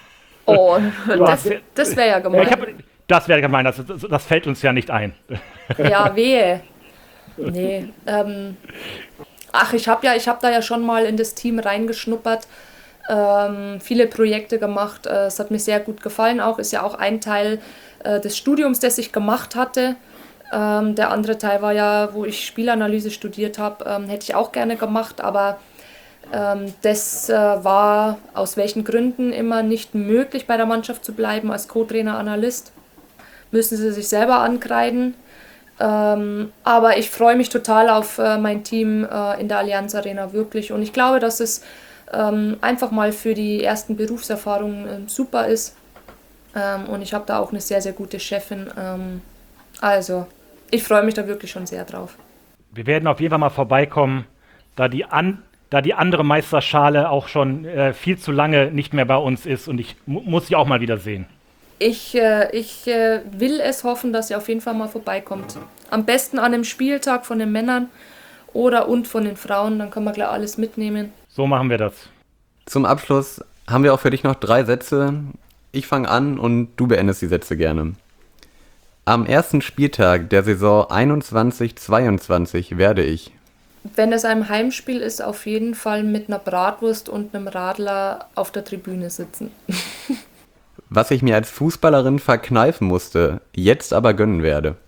Oh, hast- das wäre ja Ja, gemein. das wäre gemein, das fällt uns ja nicht ein. Ja, wehe. Nee. Ich hab da ja schon mal in das Team reingeschnuppert, viele Projekte gemacht. Es hat mir sehr gut gefallen auch. Ist ja auch ein Teil des Studiums, das ich gemacht hatte. Der andere Teil war ja, wo ich Spielanalyse studiert habe, hätte ich auch gerne gemacht, aber das war aus welchen Gründen immer nicht möglich, bei der Mannschaft zu bleiben als Co-Trainer, Analyst. Müssen sie sich selber ankreiden. Aber ich freue mich total auf mein Team in der Allianz Arena, wirklich. Und ich glaube, dass es einfach mal für die ersten Berufserfahrungen super ist. Und ich habe da auch eine sehr, sehr gute Chefin. Also, ich freue mich da wirklich schon sehr drauf. Wir werden auf jeden Fall mal vorbeikommen, da die andere Meisterschale auch schon viel zu lange nicht mehr bei uns ist und ich muss sie auch mal wieder sehen. Ich will es hoffen, dass ihr auf jeden Fall mal vorbeikommt. Am besten an einem Spieltag von den Männern und von den Frauen, dann können wir gleich alles mitnehmen. So machen wir das. Zum Abschluss haben wir auch für dich noch 3 Sätze. Ich fange an und du beendest die Sätze gerne. Am ersten Spieltag der Saison 21/22 werde ich. Wenn es ein Heimspiel ist, auf jeden Fall mit einer Bratwurst und einem Radler auf der Tribüne sitzen. Was ich mir als Fußballerin verkneifen musste, jetzt aber gönnen werde.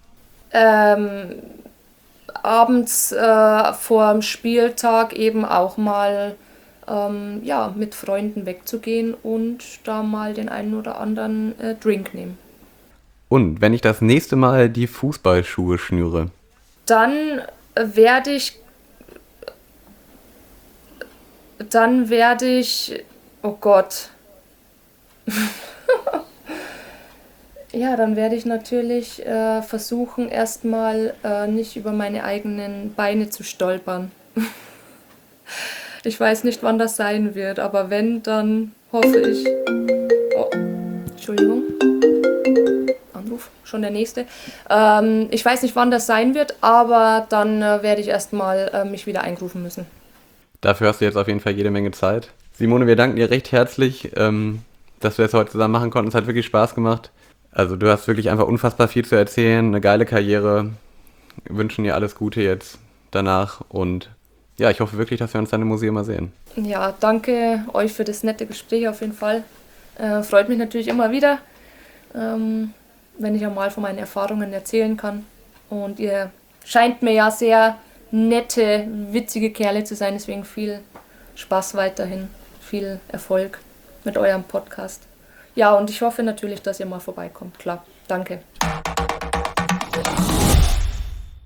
Abends vor dem Spieltag eben auch mal mit Freunden wegzugehen und da mal den einen oder anderen Drink nehmen. Und wenn ich das nächste Mal die Fußballschuhe schnüre. Dann werde ich, oh Gott, ja, dann werde ich natürlich versuchen, erstmal nicht über meine eigenen Beine zu stolpern. Ich weiß nicht, wann das sein wird, aber wenn, dann hoffe ich... Oh, Entschuldigung. Anruf, schon der nächste. Ich weiß nicht, wann das sein wird, aber dann werde ich erstmal mich wieder eingrooven müssen. Dafür hast du jetzt auf jeden Fall jede Menge Zeit. Simone, wir danken dir recht herzlich, dass wir es heute zusammen machen konnten. Es hat wirklich Spaß gemacht. Also du hast wirklich einfach unfassbar viel zu erzählen, eine geile Karriere. Wir wünschen dir alles Gute jetzt danach und ja, ich hoffe wirklich, dass wir uns dann im Museum mal sehen. Ja, danke euch für das nette Gespräch auf jeden Fall. Freut mich natürlich immer wieder, wenn ich einmal von meinen Erfahrungen erzählen kann. Und ihr scheint mir ja sehr nette, witzige Kerle zu sein, deswegen viel Spaß weiterhin, viel Erfolg mit eurem Podcast. Ja, und ich hoffe natürlich, dass ihr mal vorbeikommt. Klar, danke.